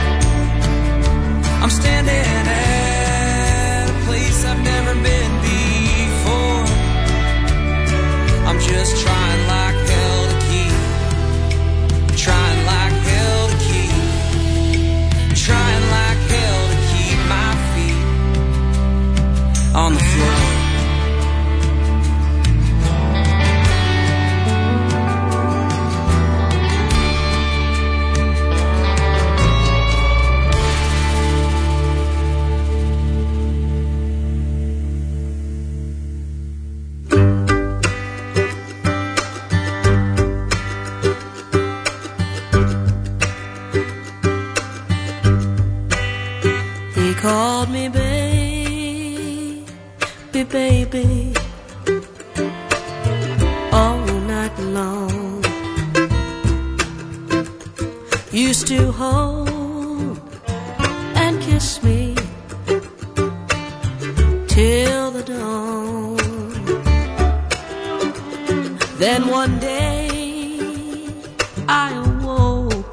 I'm standing at a place I've never been before. I'm just trying like hell to keep, trying like hell to keep, trying like hell to keep my feet on the floor. He called me baby, baby, all night long. Used to hold and kiss me till the dawn. Then one day I awoke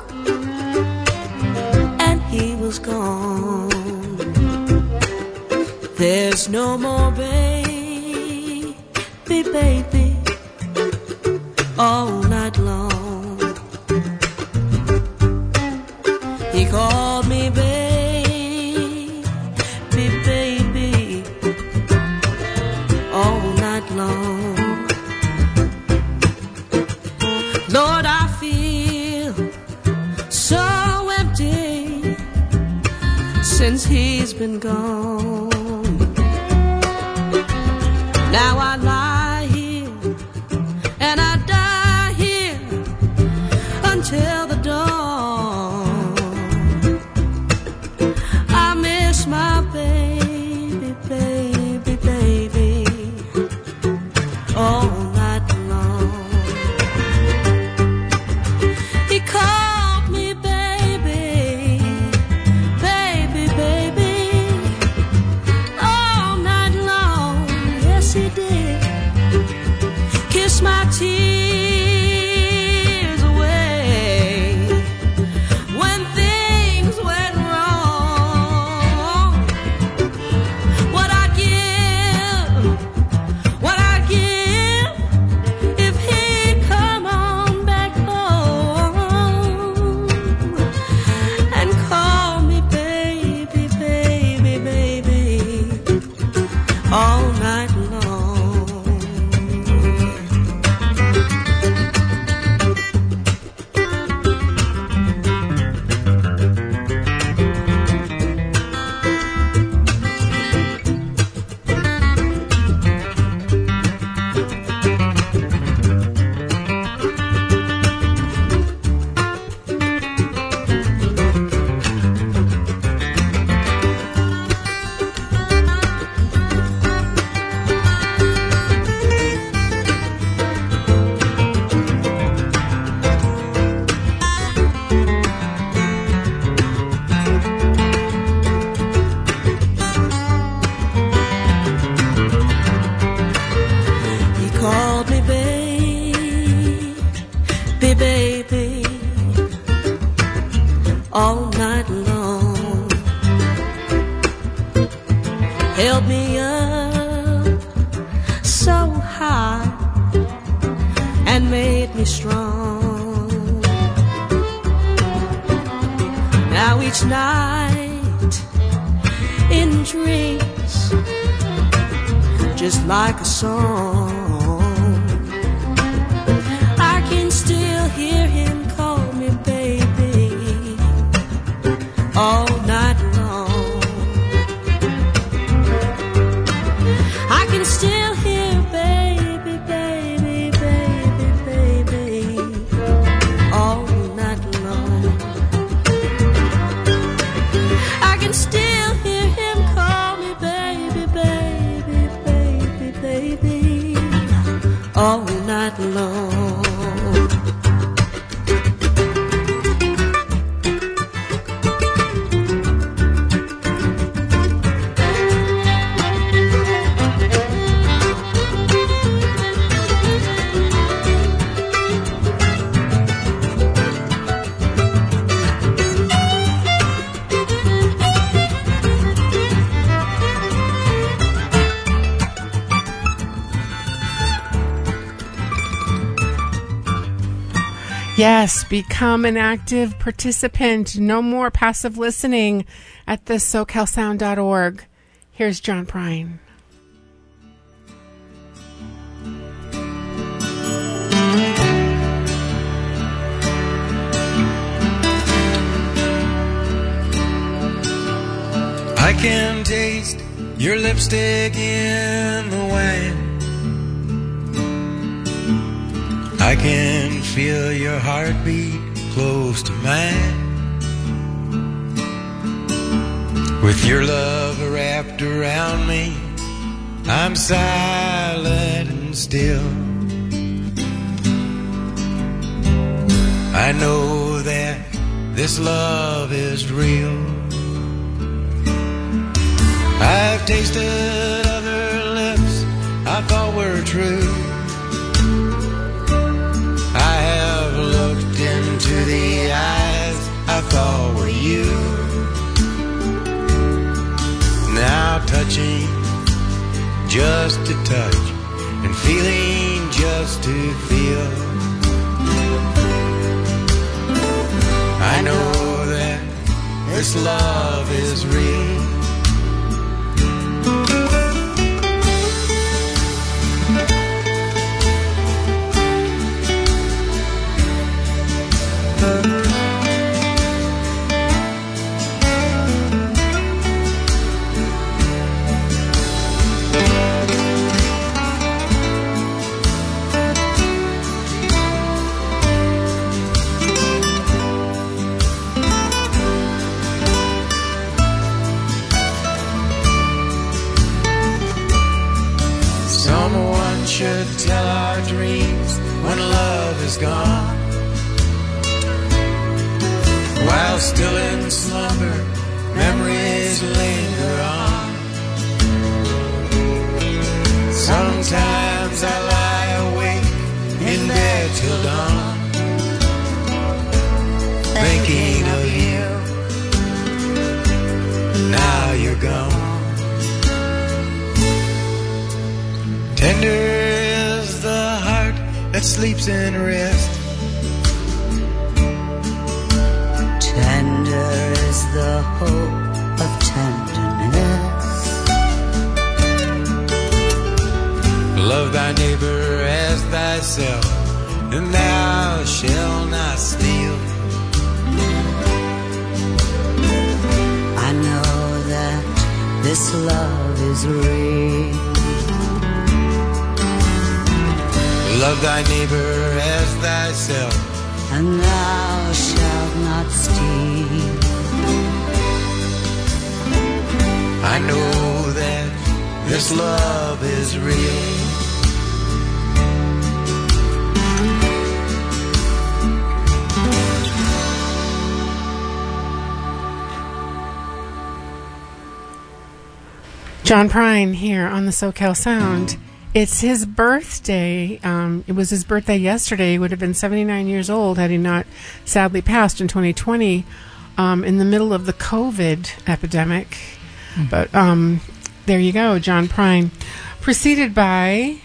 and he was gone. There's no more baby, baby, all night long. He called me baby, baby, all night long. Lord, I feel so empty since he's been gone. Now I lie here and I die here until the dawn. I miss my baby, baby, baby, all night long. He called me baby, baby, baby, all night long. Yes, he did. all night long. Held me up so high and made me strong. Now each night in dreams, just like a song, I can still hear him call me baby all night long. I can still hear baby, baby, baby, baby all night long. I can still hear him call me baby, baby, baby, baby all night long. Yes, become an active participant. No more passive listening at the socal sound dot org. Here's John Prine. I can taste your lipstick in the wine. I can feel your heartbeat close to mine. With your love wrapped around me, I'm silent and still. I know that this love is real. I've tasted other lips I thought were true. I have looked into the eyes I thought were you. Now touching just to touch and feeling just to feel. I know that this love is real. Someone should tell our dreams when love is gone. While still in slumber, memories linger on. Sometimes I lie awake in bed till dawn, thinking of you. Now you're gone. Tender is the heart that sleeps in rest. Tender is the hope of tenderness. Love thy neighbor as thyself, and thou shalt not steal. I know that this love is real. Love thy neighbor as thyself, and thou shalt not steal. I know that this love is real. John Prine here on the SoCal Sound. It's his birthday. Um, it was his birthday yesterday. He would have been seventy-nine years old had he not sadly passed in twenty twenty. um, in the middle of the COVID epidemic. But um, there you go, John Prine. Preceded by,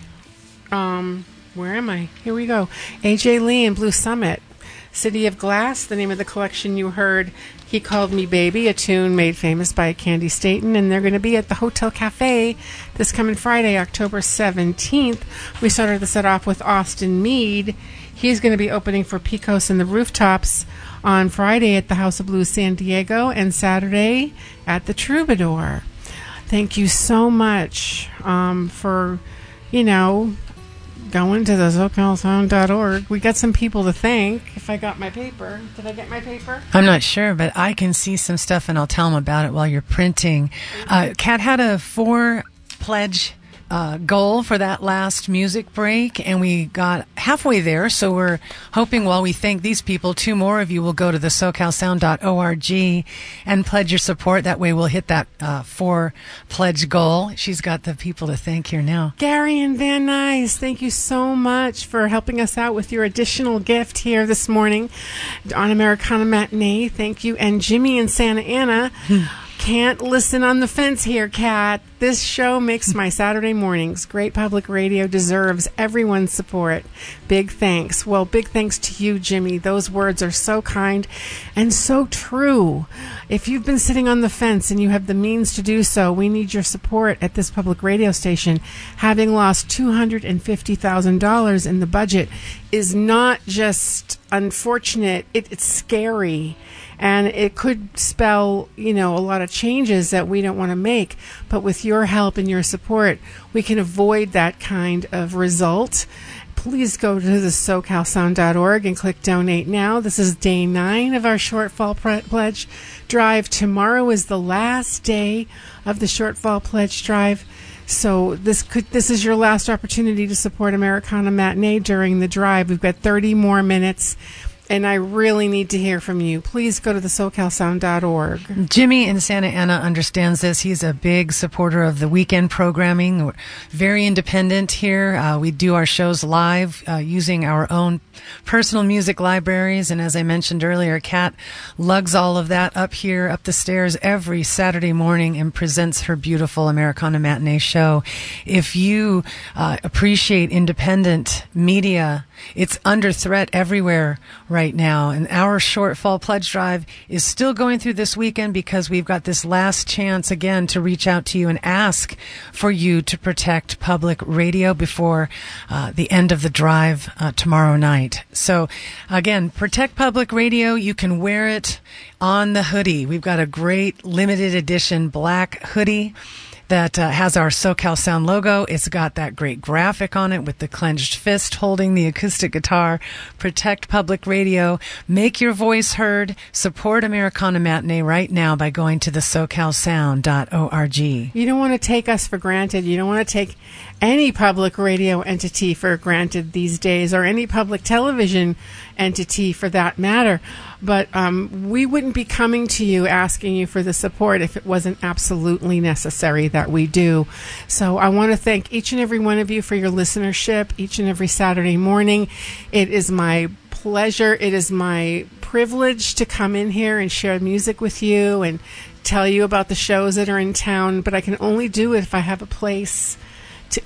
um, where am I? Here we go. A J Lee and Blue Summit. City of Glass, the name of the collection you heard. He Called Me Baby, a tune made famous by Candy Staton, and they're going to be at the Hotel Cafe this coming Friday, October seventeenth. We started the set off with Austin Mead. He's going to be opening for Picos and the Rooftops on Friday at the House of Blues San Diego and Saturday at the Troubadour. Thank you so much um, for, you know, going to the socal sound dot org. We got some people to thank. If I got my paper. Did I get my paper? I'm not sure, but I can see some stuff and I'll tell them about it while you're printing. Uh, Kat had a four pledge uh, goal for that last music break, and we got halfway there. So we're hoping while we thank these people, two more of you will go to the socal sound dot org and pledge your support. That way we'll hit that uh, four pledge goal. She's got the people to thank here now. Gary and Van Nuys, thank you so much for helping us out with your additional gift here this morning on Americana Matinee. Thank you. And Jimmy in Santa Ana. Can't listen on the fence here, Kat. This show makes my Saturday mornings. Great public radio deserves everyone's support. Big thanks. Well, big thanks to you, Jimmy. Those words are so kind and so true. If you've been sitting on the fence and you have the means to do so, we need your support at this public radio station. Having lost two hundred fifty thousand dollars in the budget is not just unfortunate, it, it's scary. And it could spell, you know, a lot of changes that we don't want to make. But with your help and your support, we can avoid that kind of result. Please go to the socal sound dot org and click Donate Now. This is day nine of our Shortfall pre- Pledge Drive. Tomorrow is the last day of the Shortfall Pledge Drive. So this could this is your last opportunity to support Americana Matinee during the drive. We've got thirty more minutes. And I really need to hear from you. Please go to the socal sound dot org. Jimmy in Santa Ana understands this. He's a big supporter of the weekend programming. We're very independent here. Uh, we do our shows live uh, using our own personal music libraries. And as I mentioned earlier, Kat lugs all of that up here, up the stairs every Saturday morning and presents her beautiful Americana Matinee show. If you uh, appreciate independent media, it's under threat everywhere right now. And our Shortfall Pledge Drive is still going through this weekend because we've got this last chance again to reach out to you and ask for you to protect public radio before uh, the end of the drive uh, tomorrow night. So again, protect public radio. You can wear it on the hoodie. We've got a great limited edition black hoodie that uh, has our SoCal Sound logo. It's got that great graphic on it with the clenched fist holding the acoustic guitar. Protect public radio. Make your voice heard. Support Americana Matinee right now by going to the socal sound dot org. You don't want to take us for granted. You don't want to take any public radio entity for granted these days, or any public television entity for that matter. But um, we wouldn't be coming to you asking you for the support if it wasn't absolutely necessary that we do. So I want to thank each and every one of you for your listenership each and every Saturday morning. It is my pleasure. It is my privilege to come in here and share music with you and tell you about the shows that are in town. But I can only do it if I have a place to,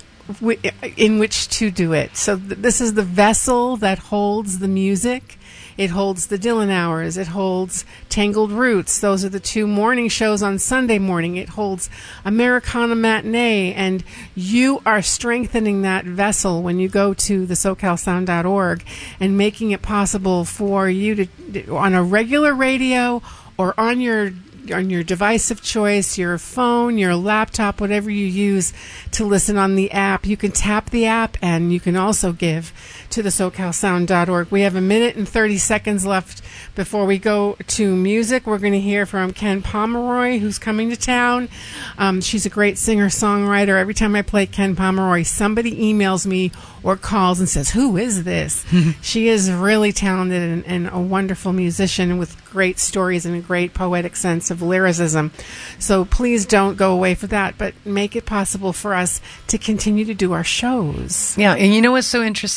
in which to do it. So th- this is the vessel that holds the music. It holds the Dylan Hours. It holds Tangled Roots. Those are the two morning shows on Sunday morning. It holds Americana Matinee. And you are strengthening that vessel when you go to the socal sound dot org and making it possible for you to, on a regular radio or on your on your device of choice, your phone, your laptop, whatever you use to listen on the app. You can tap the app, and you can also give to the socal sound dot org. We have a minute and thirty seconds left before we go to music. We're going to hear from Ken Pomeroy, who's coming to town. Um, she's a great singer-songwriter. Every time I play Ken Pomeroy, somebody emails me or calls and says, "Who is this?" She is really talented and, and a wonderful musician with great stories and a great poetic sense of lyricism. So please don't go away for that, but make it possible for us to continue to do our shows. Yeah, and you know what's so interesting listening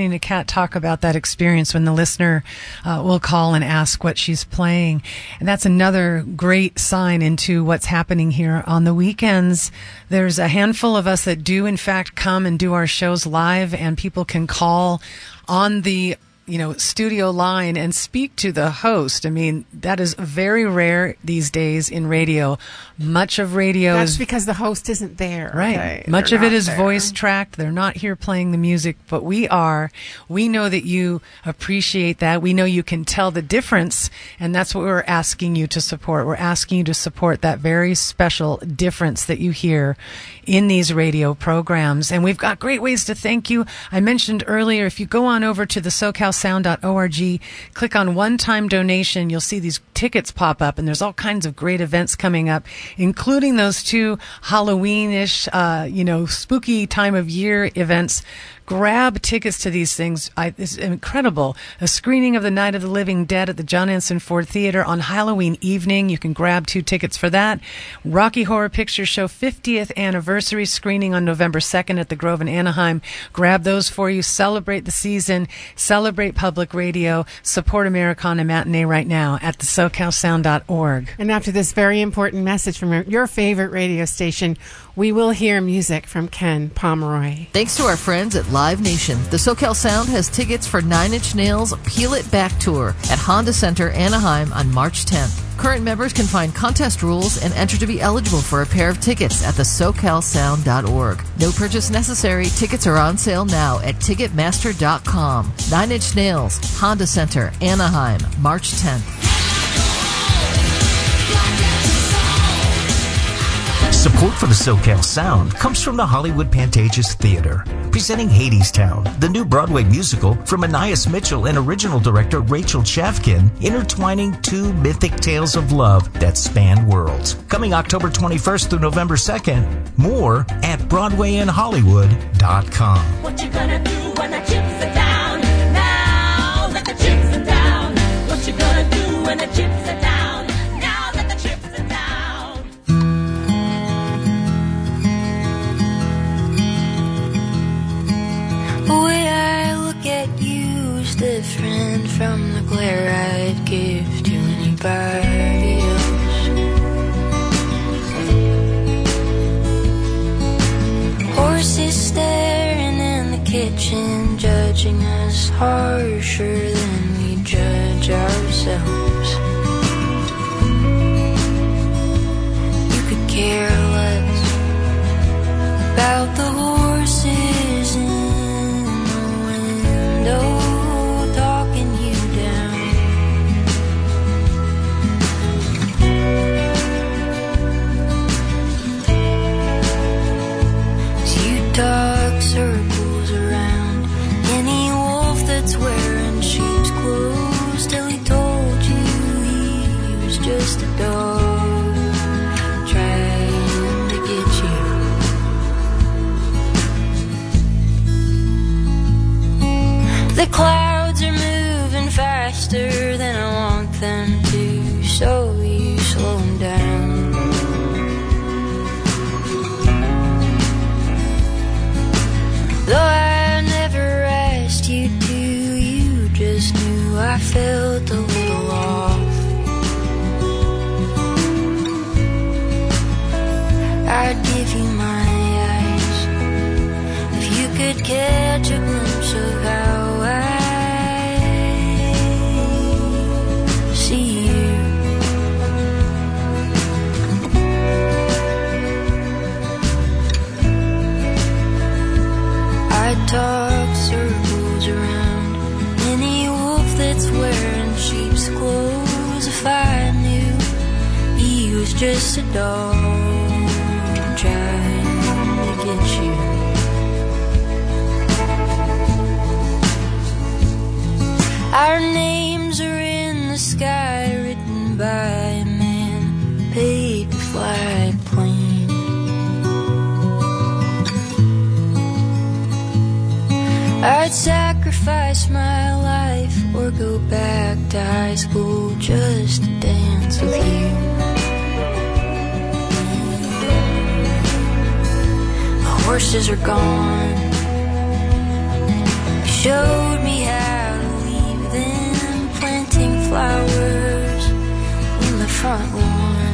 listening to Kat talk about that experience when the listener uh, will call and ask what she's playing. And that's another great sign into what's happening here on the weekends. There's a handful of us that do, in fact, come and do our shows live, and people can call on the you know, studio line and speak to the host. I mean, that is very rare these days in radio. Much of radio That's is because the host isn't there. right. Okay? Much They're of it not is there. voice tracked. They're not here playing the music, but we are. We know that you appreciate that. We know you can tell the difference, and that's what we're asking you to support. We're asking you to support that very special difference that you hear in these radio programs. And we've got great ways to thank you. I mentioned earlier, if you go on over to the socal sound dot org, click on one-time donation, you'll see these tickets pop up, and there's all kinds of great events coming up, including those two Halloween-ish, uh, you know, spooky time of year events. Grab tickets to these things. I, it's incredible. A screening of The Night of the Living Dead at the John Anson Ford Theater on Halloween evening. You can grab two tickets for that. Rocky Horror Picture Show fiftieth anniversary screening on November second at the Grove in Anaheim. Grab those for you. Celebrate the season. Celebrate public radio. Support Americana Matinee right now at the socal sound dot org. And after this very important message from your favorite radio station, we will hear music from Ken Pomeroy. Thanks to our friends at Live Nation, the SoCal Sound has tickets for Nine Inch Nails' Peel It Back Tour at Honda Center, Anaheim on March tenth. Current members can find contest rules and enter to be eligible for a pair of tickets at the socal sound dot org. No purchase necessary. Tickets are on sale now at ticketmaster dot com. Nine Inch Nails, Honda Center, Anaheim, March tenth. Support for the SoCal Sound comes from the Hollywood Pantages Theater, presenting Hadestown, the new Broadway musical from Anais Mitchell and original director Rachel Chavkin, intertwining two mythic tales of love that span worlds. Coming October twenty-first through November second. More at broadway in hollywood dot com. What you gonna do when the chips are down? Now that the chips are down. What you gonna do when the chips are down? Now that the chips are down. The way I look at you is different from the glare I'd give to anybody else. Horses staring in the kitchen, judging us harsher than we judge ourselves. You could care less about the horses in the window talking you down. As you talk circles around any wolf that's wearing sheep's clothes, till he told you he was just a dog trying to get you. The clouds are moving faster than I want them to, so you slow them down. Though I never asked you to, you just knew I felt a little off. I'd give you my eyes if you could catch a glimpse of how I see you. I talk circles around any wolf that's wearing sheep's clothes. If I knew he was just a dog trying to get you. Our names are in the sky, written by a man paid to fly a plane. I'd sacrifice my life or go back to high school just to dance with you. The horses are gone. You showed me how to leave them, planting flowers in the front lawn.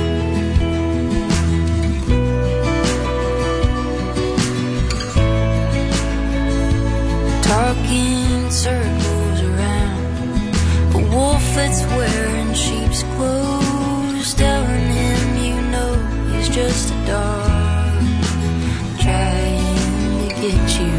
Talking circles around a wolf that's wearing sheep's clothes, telling him, you know, he's just a dog trying to get you.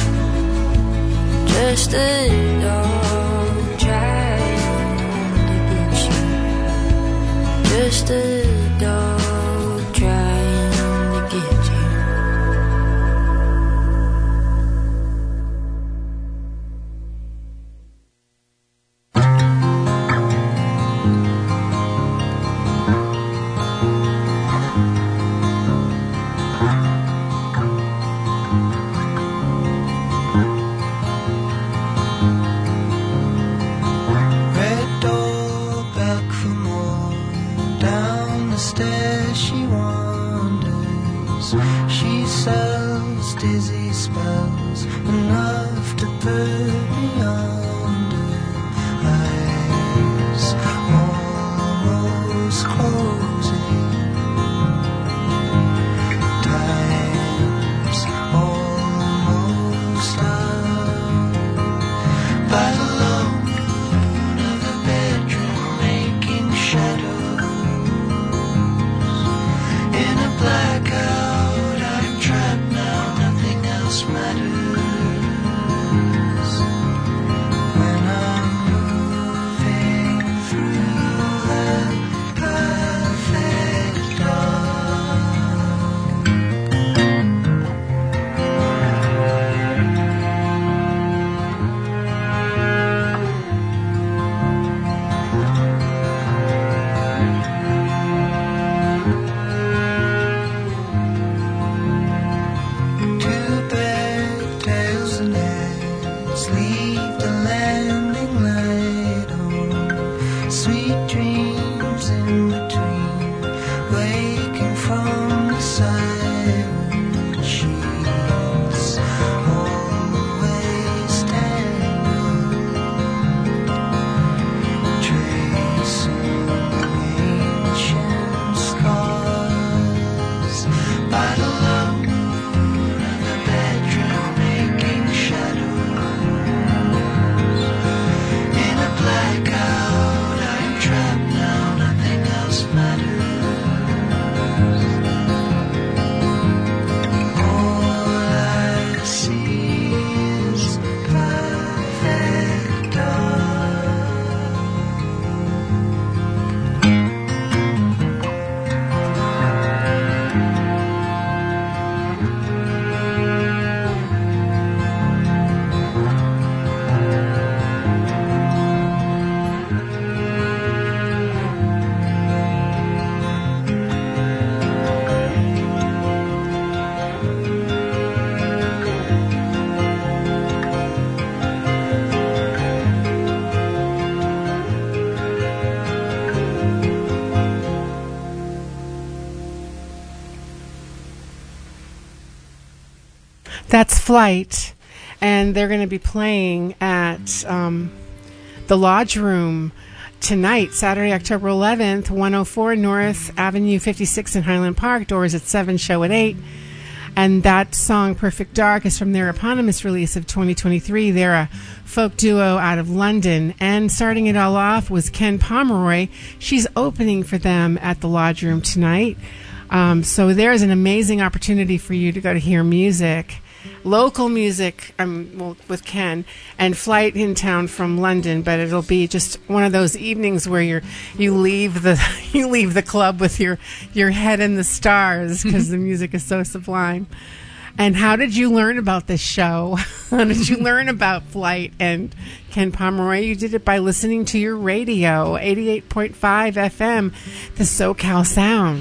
Just a dog trying to get you. Just a dog trying to get you. Red door back for more. Down the stairs she wanders. She sells dizzy spells enough to put me under. Eyes almost closing. Time's almost up. By the lone of the bedroom making shadows. In a blackout, I'm trapped now, nothing else matters. When I'm moving through the perfect dark. Two bed tails and heads leave the landing light on. Sweet dreams in between, waking from the silent sheets. Always tangled, tracing ancient scars. By the lone of the bedroom making shadows. In a blackout, I'm trapped now, nothing else matters. All I see is perfect dark. That's Flight, and they're going to be playing at um, the Lodge Room tonight, Saturday, October eleventh, one oh four North Avenue fifty-six in Highland Park. Doors at seven, show at eight. And that song, Perfect Dark, is from their eponymous release of twenty twenty-three. They're a folk duo out of London. And starting it all off was Ken Pomeroy. She's opening for them at the Lodge Room tonight. Um, so there's an amazing opportunity for you to go to hear music. Local music um, well, with Ken, and Flight in town from London, but it'll be just one of those evenings where you're you leave the you leave the club with your your head in the stars because the music is so sublime. And how did you learn about this show? How did you learn about Flight and Ken Pomeroy? You did it by listening to your radio, eighty-eight point five F M, the SoCal Sound.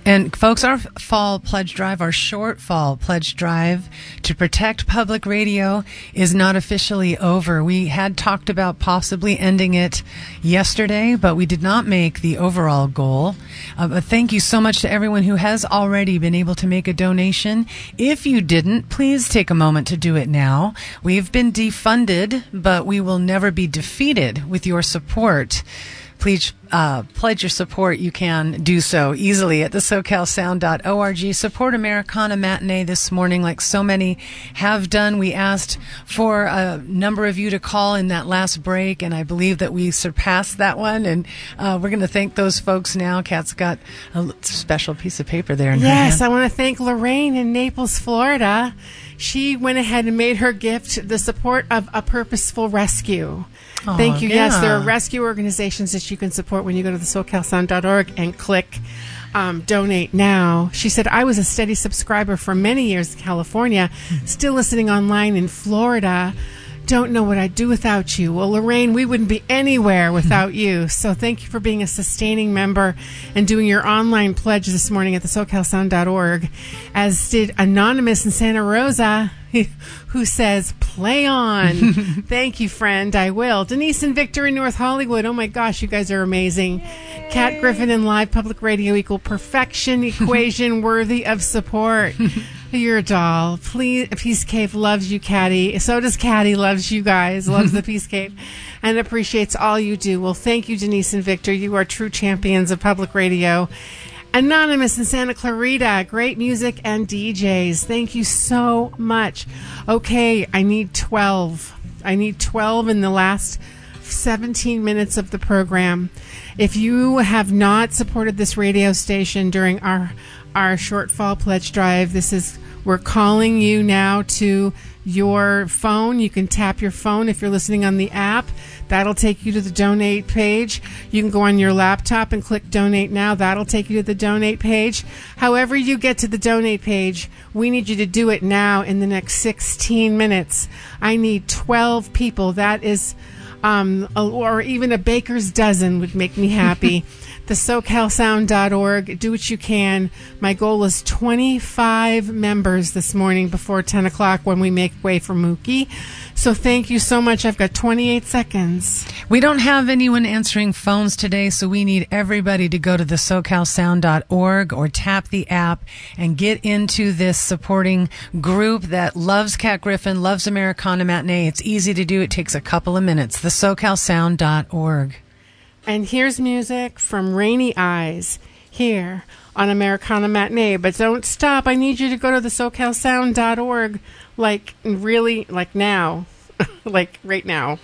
And folks, our fall pledge drive, our short fall pledge drive to protect public radio is not officially over. We had talked about possibly ending it yesterday, but we did not make the overall goal. Uh, but thank you so much to everyone who has already been able to make a donation. If you didn't, please take a moment to do it now. We've been defunded, but we will never be defeated with your support. Please uh, pledge your support. You can do so easily at the so cal sound dot org. Support Americana Matinee this morning like so many have done. We asked for a number of you to call in that last break, and I believe that we surpassed that one. And uh, we're going to thank those folks now. Kat's got a special piece of paper there in her Yes, hand. I want to thank Lorraine in Naples, Florida. She went ahead and made her gift the support of A Purposeful Rescue. Aw, Thank you. Yes, there are yeah. rescue organizations that you can support when you go to the so cal sound dot org and click um, donate now. She said, I was a steady subscriber for many years in California, still listening online in Florida. Don't know what I'd do without you. Well, Lorraine, we wouldn't be anywhere without you. So thank you for being a sustaining member and doing your online pledge this morning at the so cal sound dot org, as did Anonymous in Santa Rosa, who says, play on. Thank you, friend. I will. Denise and Victor in North Hollywood. Oh, my gosh, you guys are amazing. Kat Griffin in Live Public Radio equal perfection equation worthy of support. You're a doll. Please, Peace Cave loves you, Caddy. So does Caddy. Loves you guys. Loves the Peace Cave and appreciates all you do. Well, thank you, Denise and Victor. You are true champions of public radio. Anonymous in Santa Clarita. Great music and D Js. Thank you so much. Okay, I need twelve. I need twelve in the last seventeen minutes of the program. If you have not supported this radio station during our our shortfall pledge drive, this is we're calling you now to your phone. You can tap your phone if you're listening on the app. That'll take you to the donate page. You can go on your laptop and click donate now. That'll take you to the donate page. However you get to the donate page, we need you to do it now in the next sixteen minutes. I need twelve people. That is, um, a, or even a baker's dozen would make me happy. the so cal sound dot org. Do what you can. My goal is twenty-five members this morning before ten o'clock when we make way for Mookie. So thank you so much. I've got twenty-eight seconds. We don't have anyone answering phones today, so we need everybody to go to the so cal sound dot org or tap the app and get into this supporting group that loves Kat Griffin, loves Americana Matinee. It's easy to do. It takes a couple of minutes. the so cal sound dot org. And here's music from Rainy Eyes here on Americana Matinee. But don't stop. I need you to go to the so cal sound dot org, like really, like now, like right now.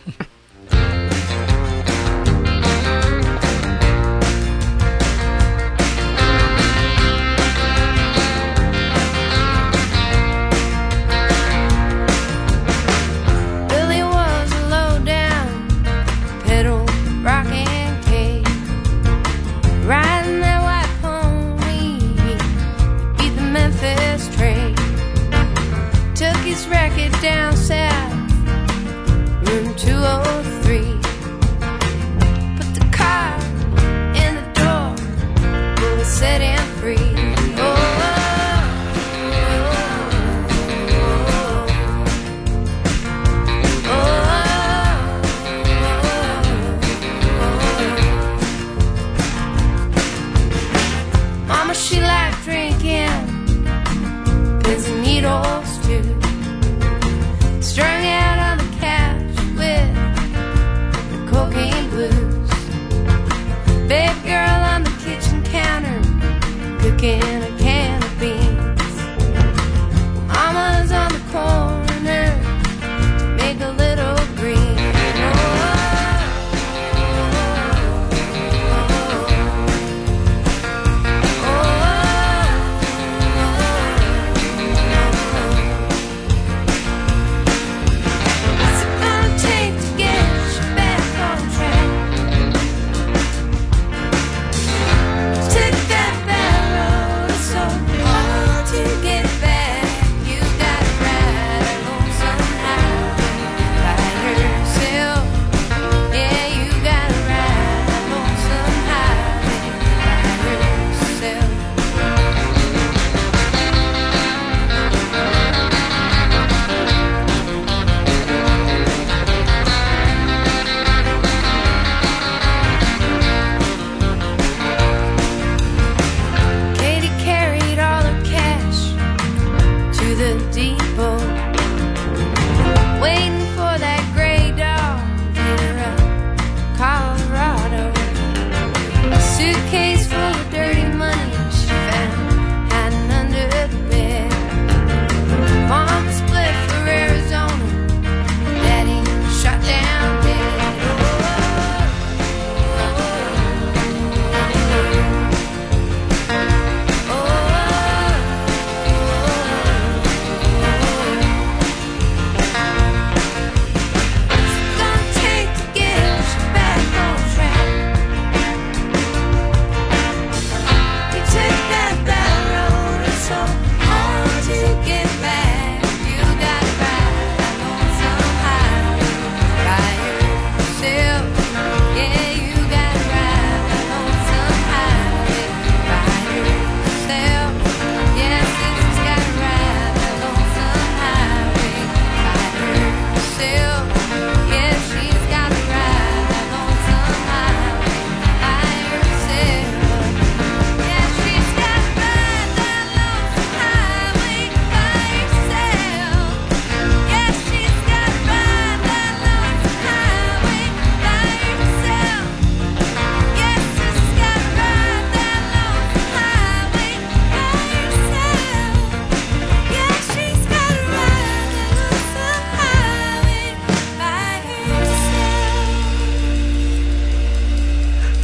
Billy was a low down pedal rocking kid, riding that white pony, beat the Memphis train, took his racket down south, room two oh three, put the car in the door, bullet set him free. Oh, Mama, she liked drinking pins and needles too, strung out on the couch with the cocaine blues. Baby girl on the kitchen counter cooking a can of beans. Mama's on the corner to make a little green. What's it gonna take to get you back on track? Take that bad road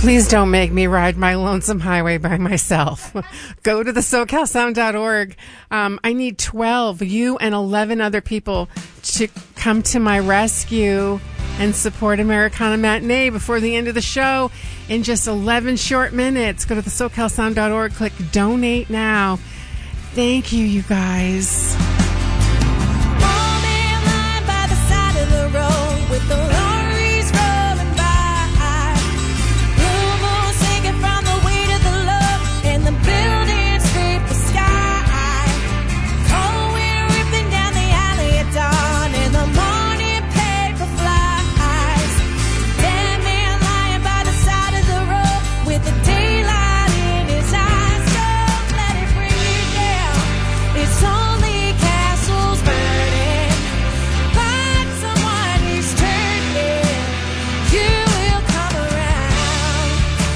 Please don't make me ride my lonesome highway by myself. Go to the socal sound dot org. Um, I need twelve, you and eleven other people to come to my rescue and support Americana Matinee before the end of the show in just eleven short minutes. Go to the socal sound dot org, click donate now. Thank you, you guys. Old man lying by the side of the road with the lorries rolling by. Blue moon sinking from the weight of the love, and the buildings scrape the sky. Cold wind ripping down the alley at dawn, and the morning paper flies. Dead man lying by the side of the road with the daylight in his eyes. Don't let it bring you down. It's only castles burning. Find someone who's turning. You will come around.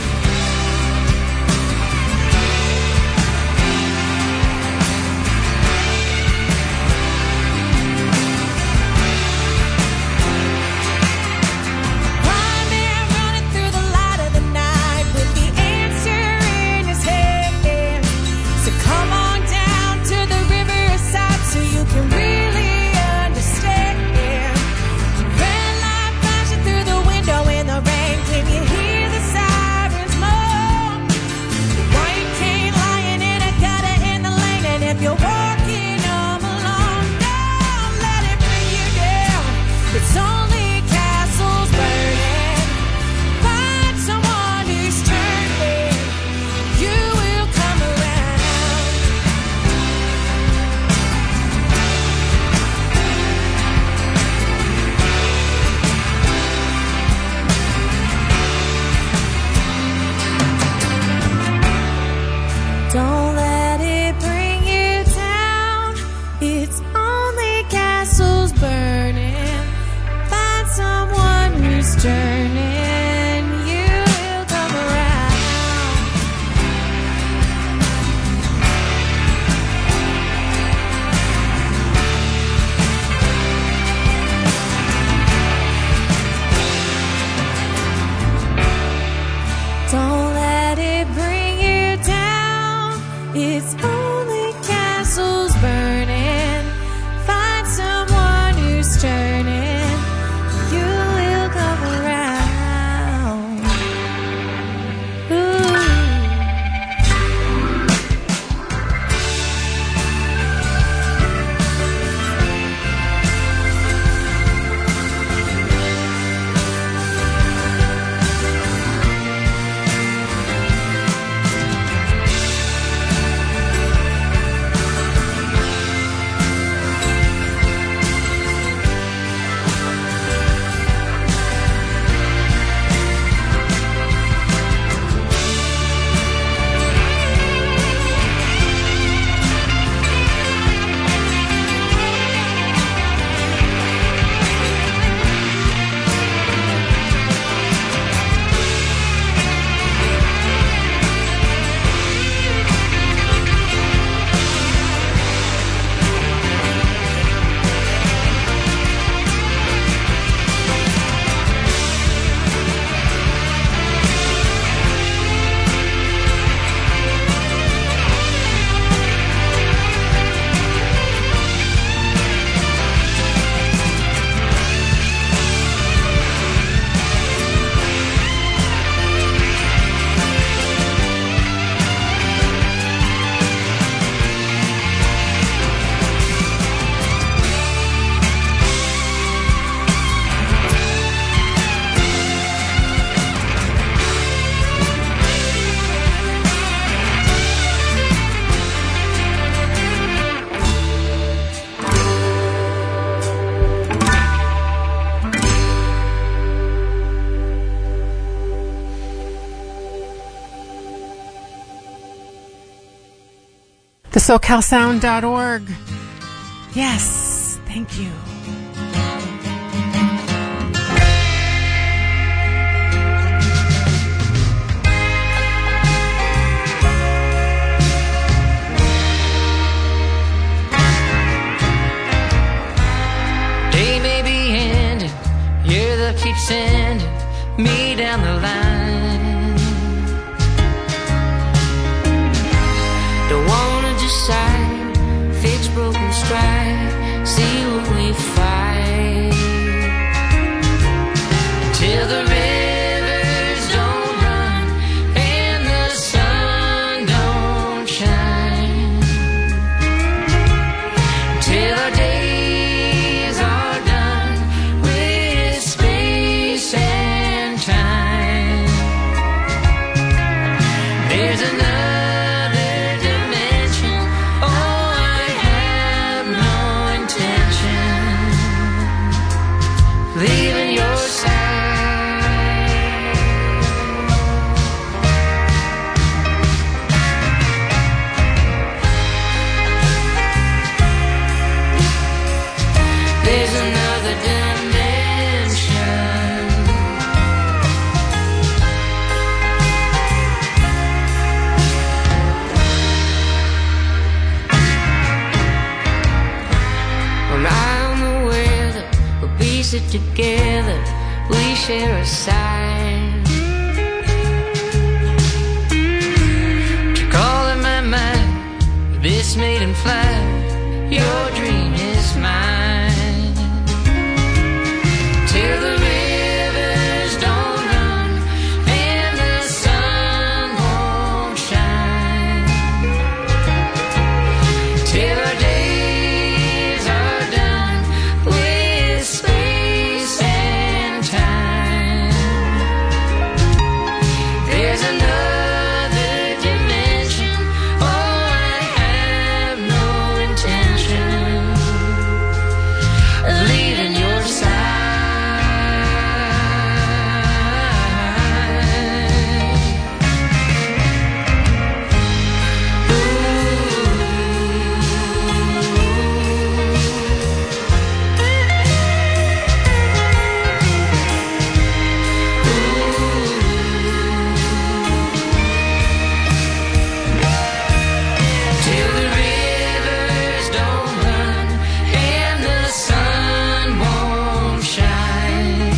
One man running through the light of the night with the answer in his head. So come on down to the riverside so you can really understand. Red light flashing through the window in the rain. Can you hear the sirens moan? The white cane lying in a gutter in the lane. And if you're walking home alone, don't let it bring you down. It's only castles burning. Find someone who's turning. You will come around. Don't let it bring you down. It's only castles burning. Find someone who's turning. You will come around. Don't let it bring you down. It's only castles burning. Find someone who's turning. You will come around. Ooh. the socal sound dot org. Yes, thank you. Day may be ending, you're the keep sending me down the line. side, fix broken stride, see what we find. Till the rivers don't run and the sun don't shine. Till our days are done with space and time. There's another dimension. Oh, I have no intention leaving your side. There's another dimension. Well, I'm aware that we'll piece it together. We share a side. To call in my mind, this maiden flight, your dream is mine. Till the rivers don't run and the sun won't shine. Till our days are done with space and time. There's another dimension. Oh, I have no intention of leaving your side. Till the rivers don't run and the sun won't shine.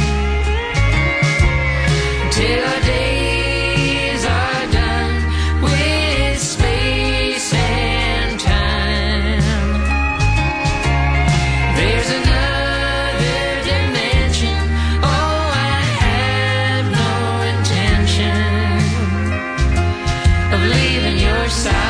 Till our days are done with space and time. There's another dimension. Oh, I have no intention of leaving your side.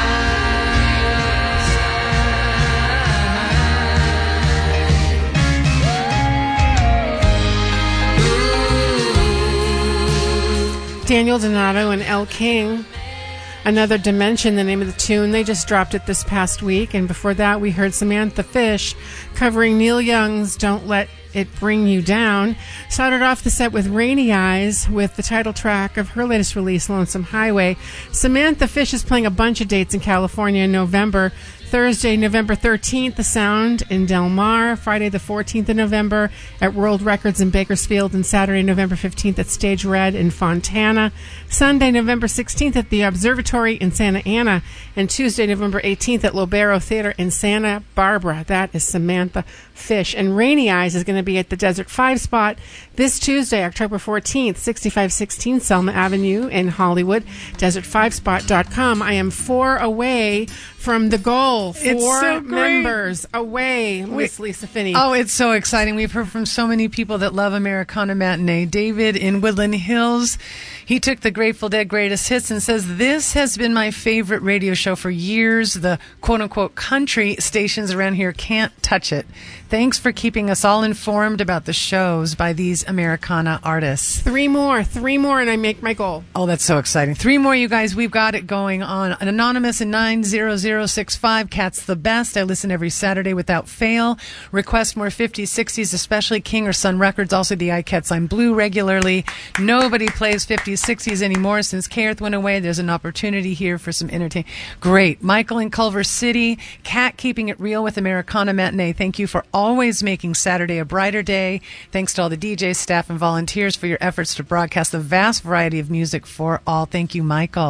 Daniel Donato and Elle King, Another Dimension, the name of the tune. They just dropped it this past week. And before that, we heard Samantha Fish covering Neil Young's Don't Let It Bring You Down. Started off the set with Rainy Eyes with the title track of her latest release, Lonesome Highway. Samantha Fish is playing a bunch of dates in California in November. Thursday, November thirteenth, The Sound in Del Mar. Friday, the fourteenth of November at World Records in Bakersfield. And Saturday, November fifteenth at Stage Red in Fontana. Sunday, November sixteenth at the Observatory in Santa Ana. And Tuesday, November eighteenth at Lobero Theater in Santa Barbara. That is Samantha Fish. And Rainy Eyes is going to be at the Desert five spot this Tuesday, October fourteenth, sixty-five sixteen Selma Avenue in Hollywood. desert five spot dot com. I am four away from the goal. Four It's so great. members away. Miss Lisa Finney. Oh, it's so exciting. We've heard from so many people that love Americana Matinee. David in Woodland Hills, he took the Grateful Dead Greatest Hits and says, this has been my favorite radio show for years. The quote-unquote country stations around here can't touch it. Thanks for keeping us all informed about the shows by these Americana artists. Three more. Three more, and I make my goal. Oh, that's so exciting. Three more, you guys. We've got it going on. An Anonymous in nine zero zero six five. Cat's the best. I listen every Saturday without fail. Request more fifties, sixties, especially King or Sun Records. Also the iCats I'm Blue regularly. Nobody plays fifties, sixties anymore since K Earth went away. There's an opportunity here for some entertainment. Great. Michael in Culver City. Cat keeping it real with Americana Matinee. Thank you for always making Saturday a brighter day. Thanks to all the D Js, staff, and volunteers for your efforts to broadcast a vast variety of music for all. Thank you, Michael.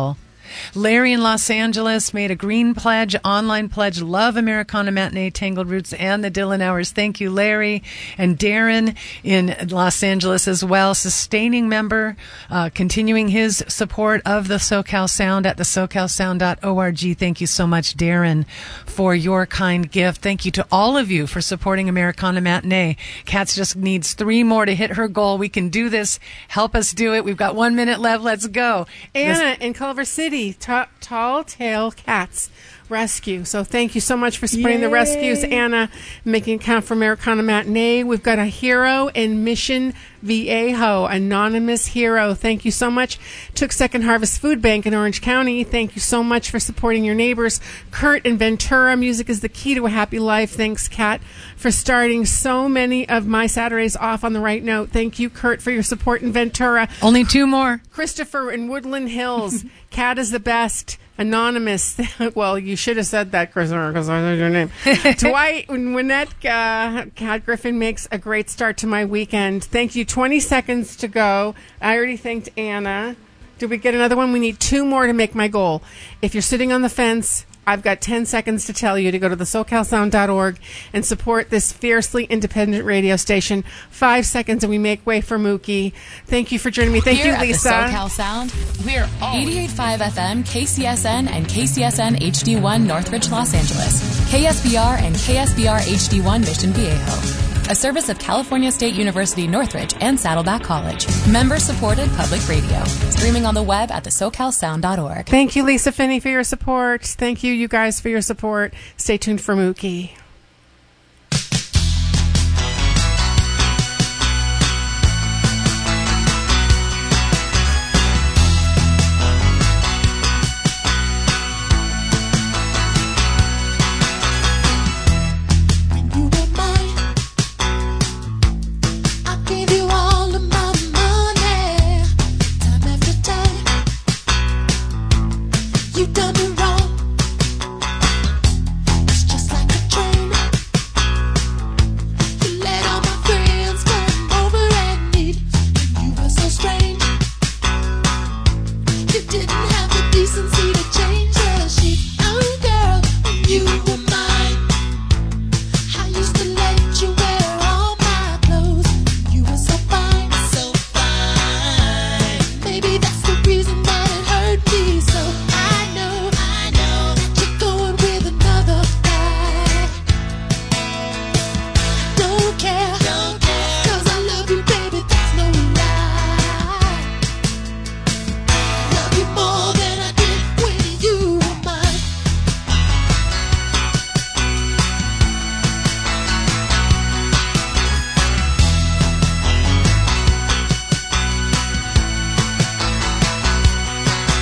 Larry in Los Angeles made a green pledge, online pledge, love Americana Matinee, Tangled Roots, and the Dylan Hours. Thank you, Larry. And Darren in Los Angeles as well, sustaining member, uh, continuing his support of the SoCal Sound at the socal sound dot org. Thank you so much, Darren, for your kind gift. Thank you to all of you for supporting Americana Matinee. Katz just needs three more to hit her goal. We can do this. Help us do it. We've got one minute left. Let's go. Anna in Culver City, ta- Tall Tale Cats Rescue. So thank you so much for supporting the Yay. rescues, Anna, making it count for Americana Matinee. We've got a hero in Mission Viejo, anonymous hero. Thank you so much. Took Second Harvest Food Bank in Orange County. Thank you so much for supporting your neighbors. Kurt in Ventura, music is the key to a happy life. Thanks, Kat, for starting so many of my Saturdays off on the right note. Thank you, Kurt, for your support in Ventura. Only two more. Christopher in Woodland Hills. Kat is the best. Anonymous. Well, you should have said that, Christopher, because I know your name. Dwight and Winnette, uh, Kat Griffin makes a great start to my weekend. Thank you. twenty seconds to go. I already thanked Anna. Did we get another one? We need two more to make my goal. If you're sitting on the fence, I've got ten seconds to tell you to go to the socal sound dot org and support this fiercely independent radio station. Five seconds and we make way for Mookie. Thank you for joining me. Thank Here you, Lisa. At the SoCal Sound, we're eighty-eight point five F M, K C S N, and K C S N H D one Northridge, Los Angeles, K S B R and K S B R H D one Mission Viejo. A service of California State University Northridge and Saddleback College. Member-supported public radio. Streaming on the web at the socal sound dot org. Thank you, Lisa Finney, for your support. Thank you, you guys, for your support. Stay tuned for Mookie. You done me wrong. It's just like a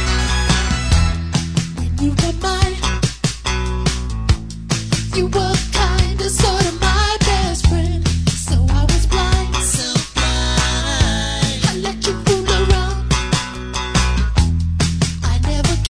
you were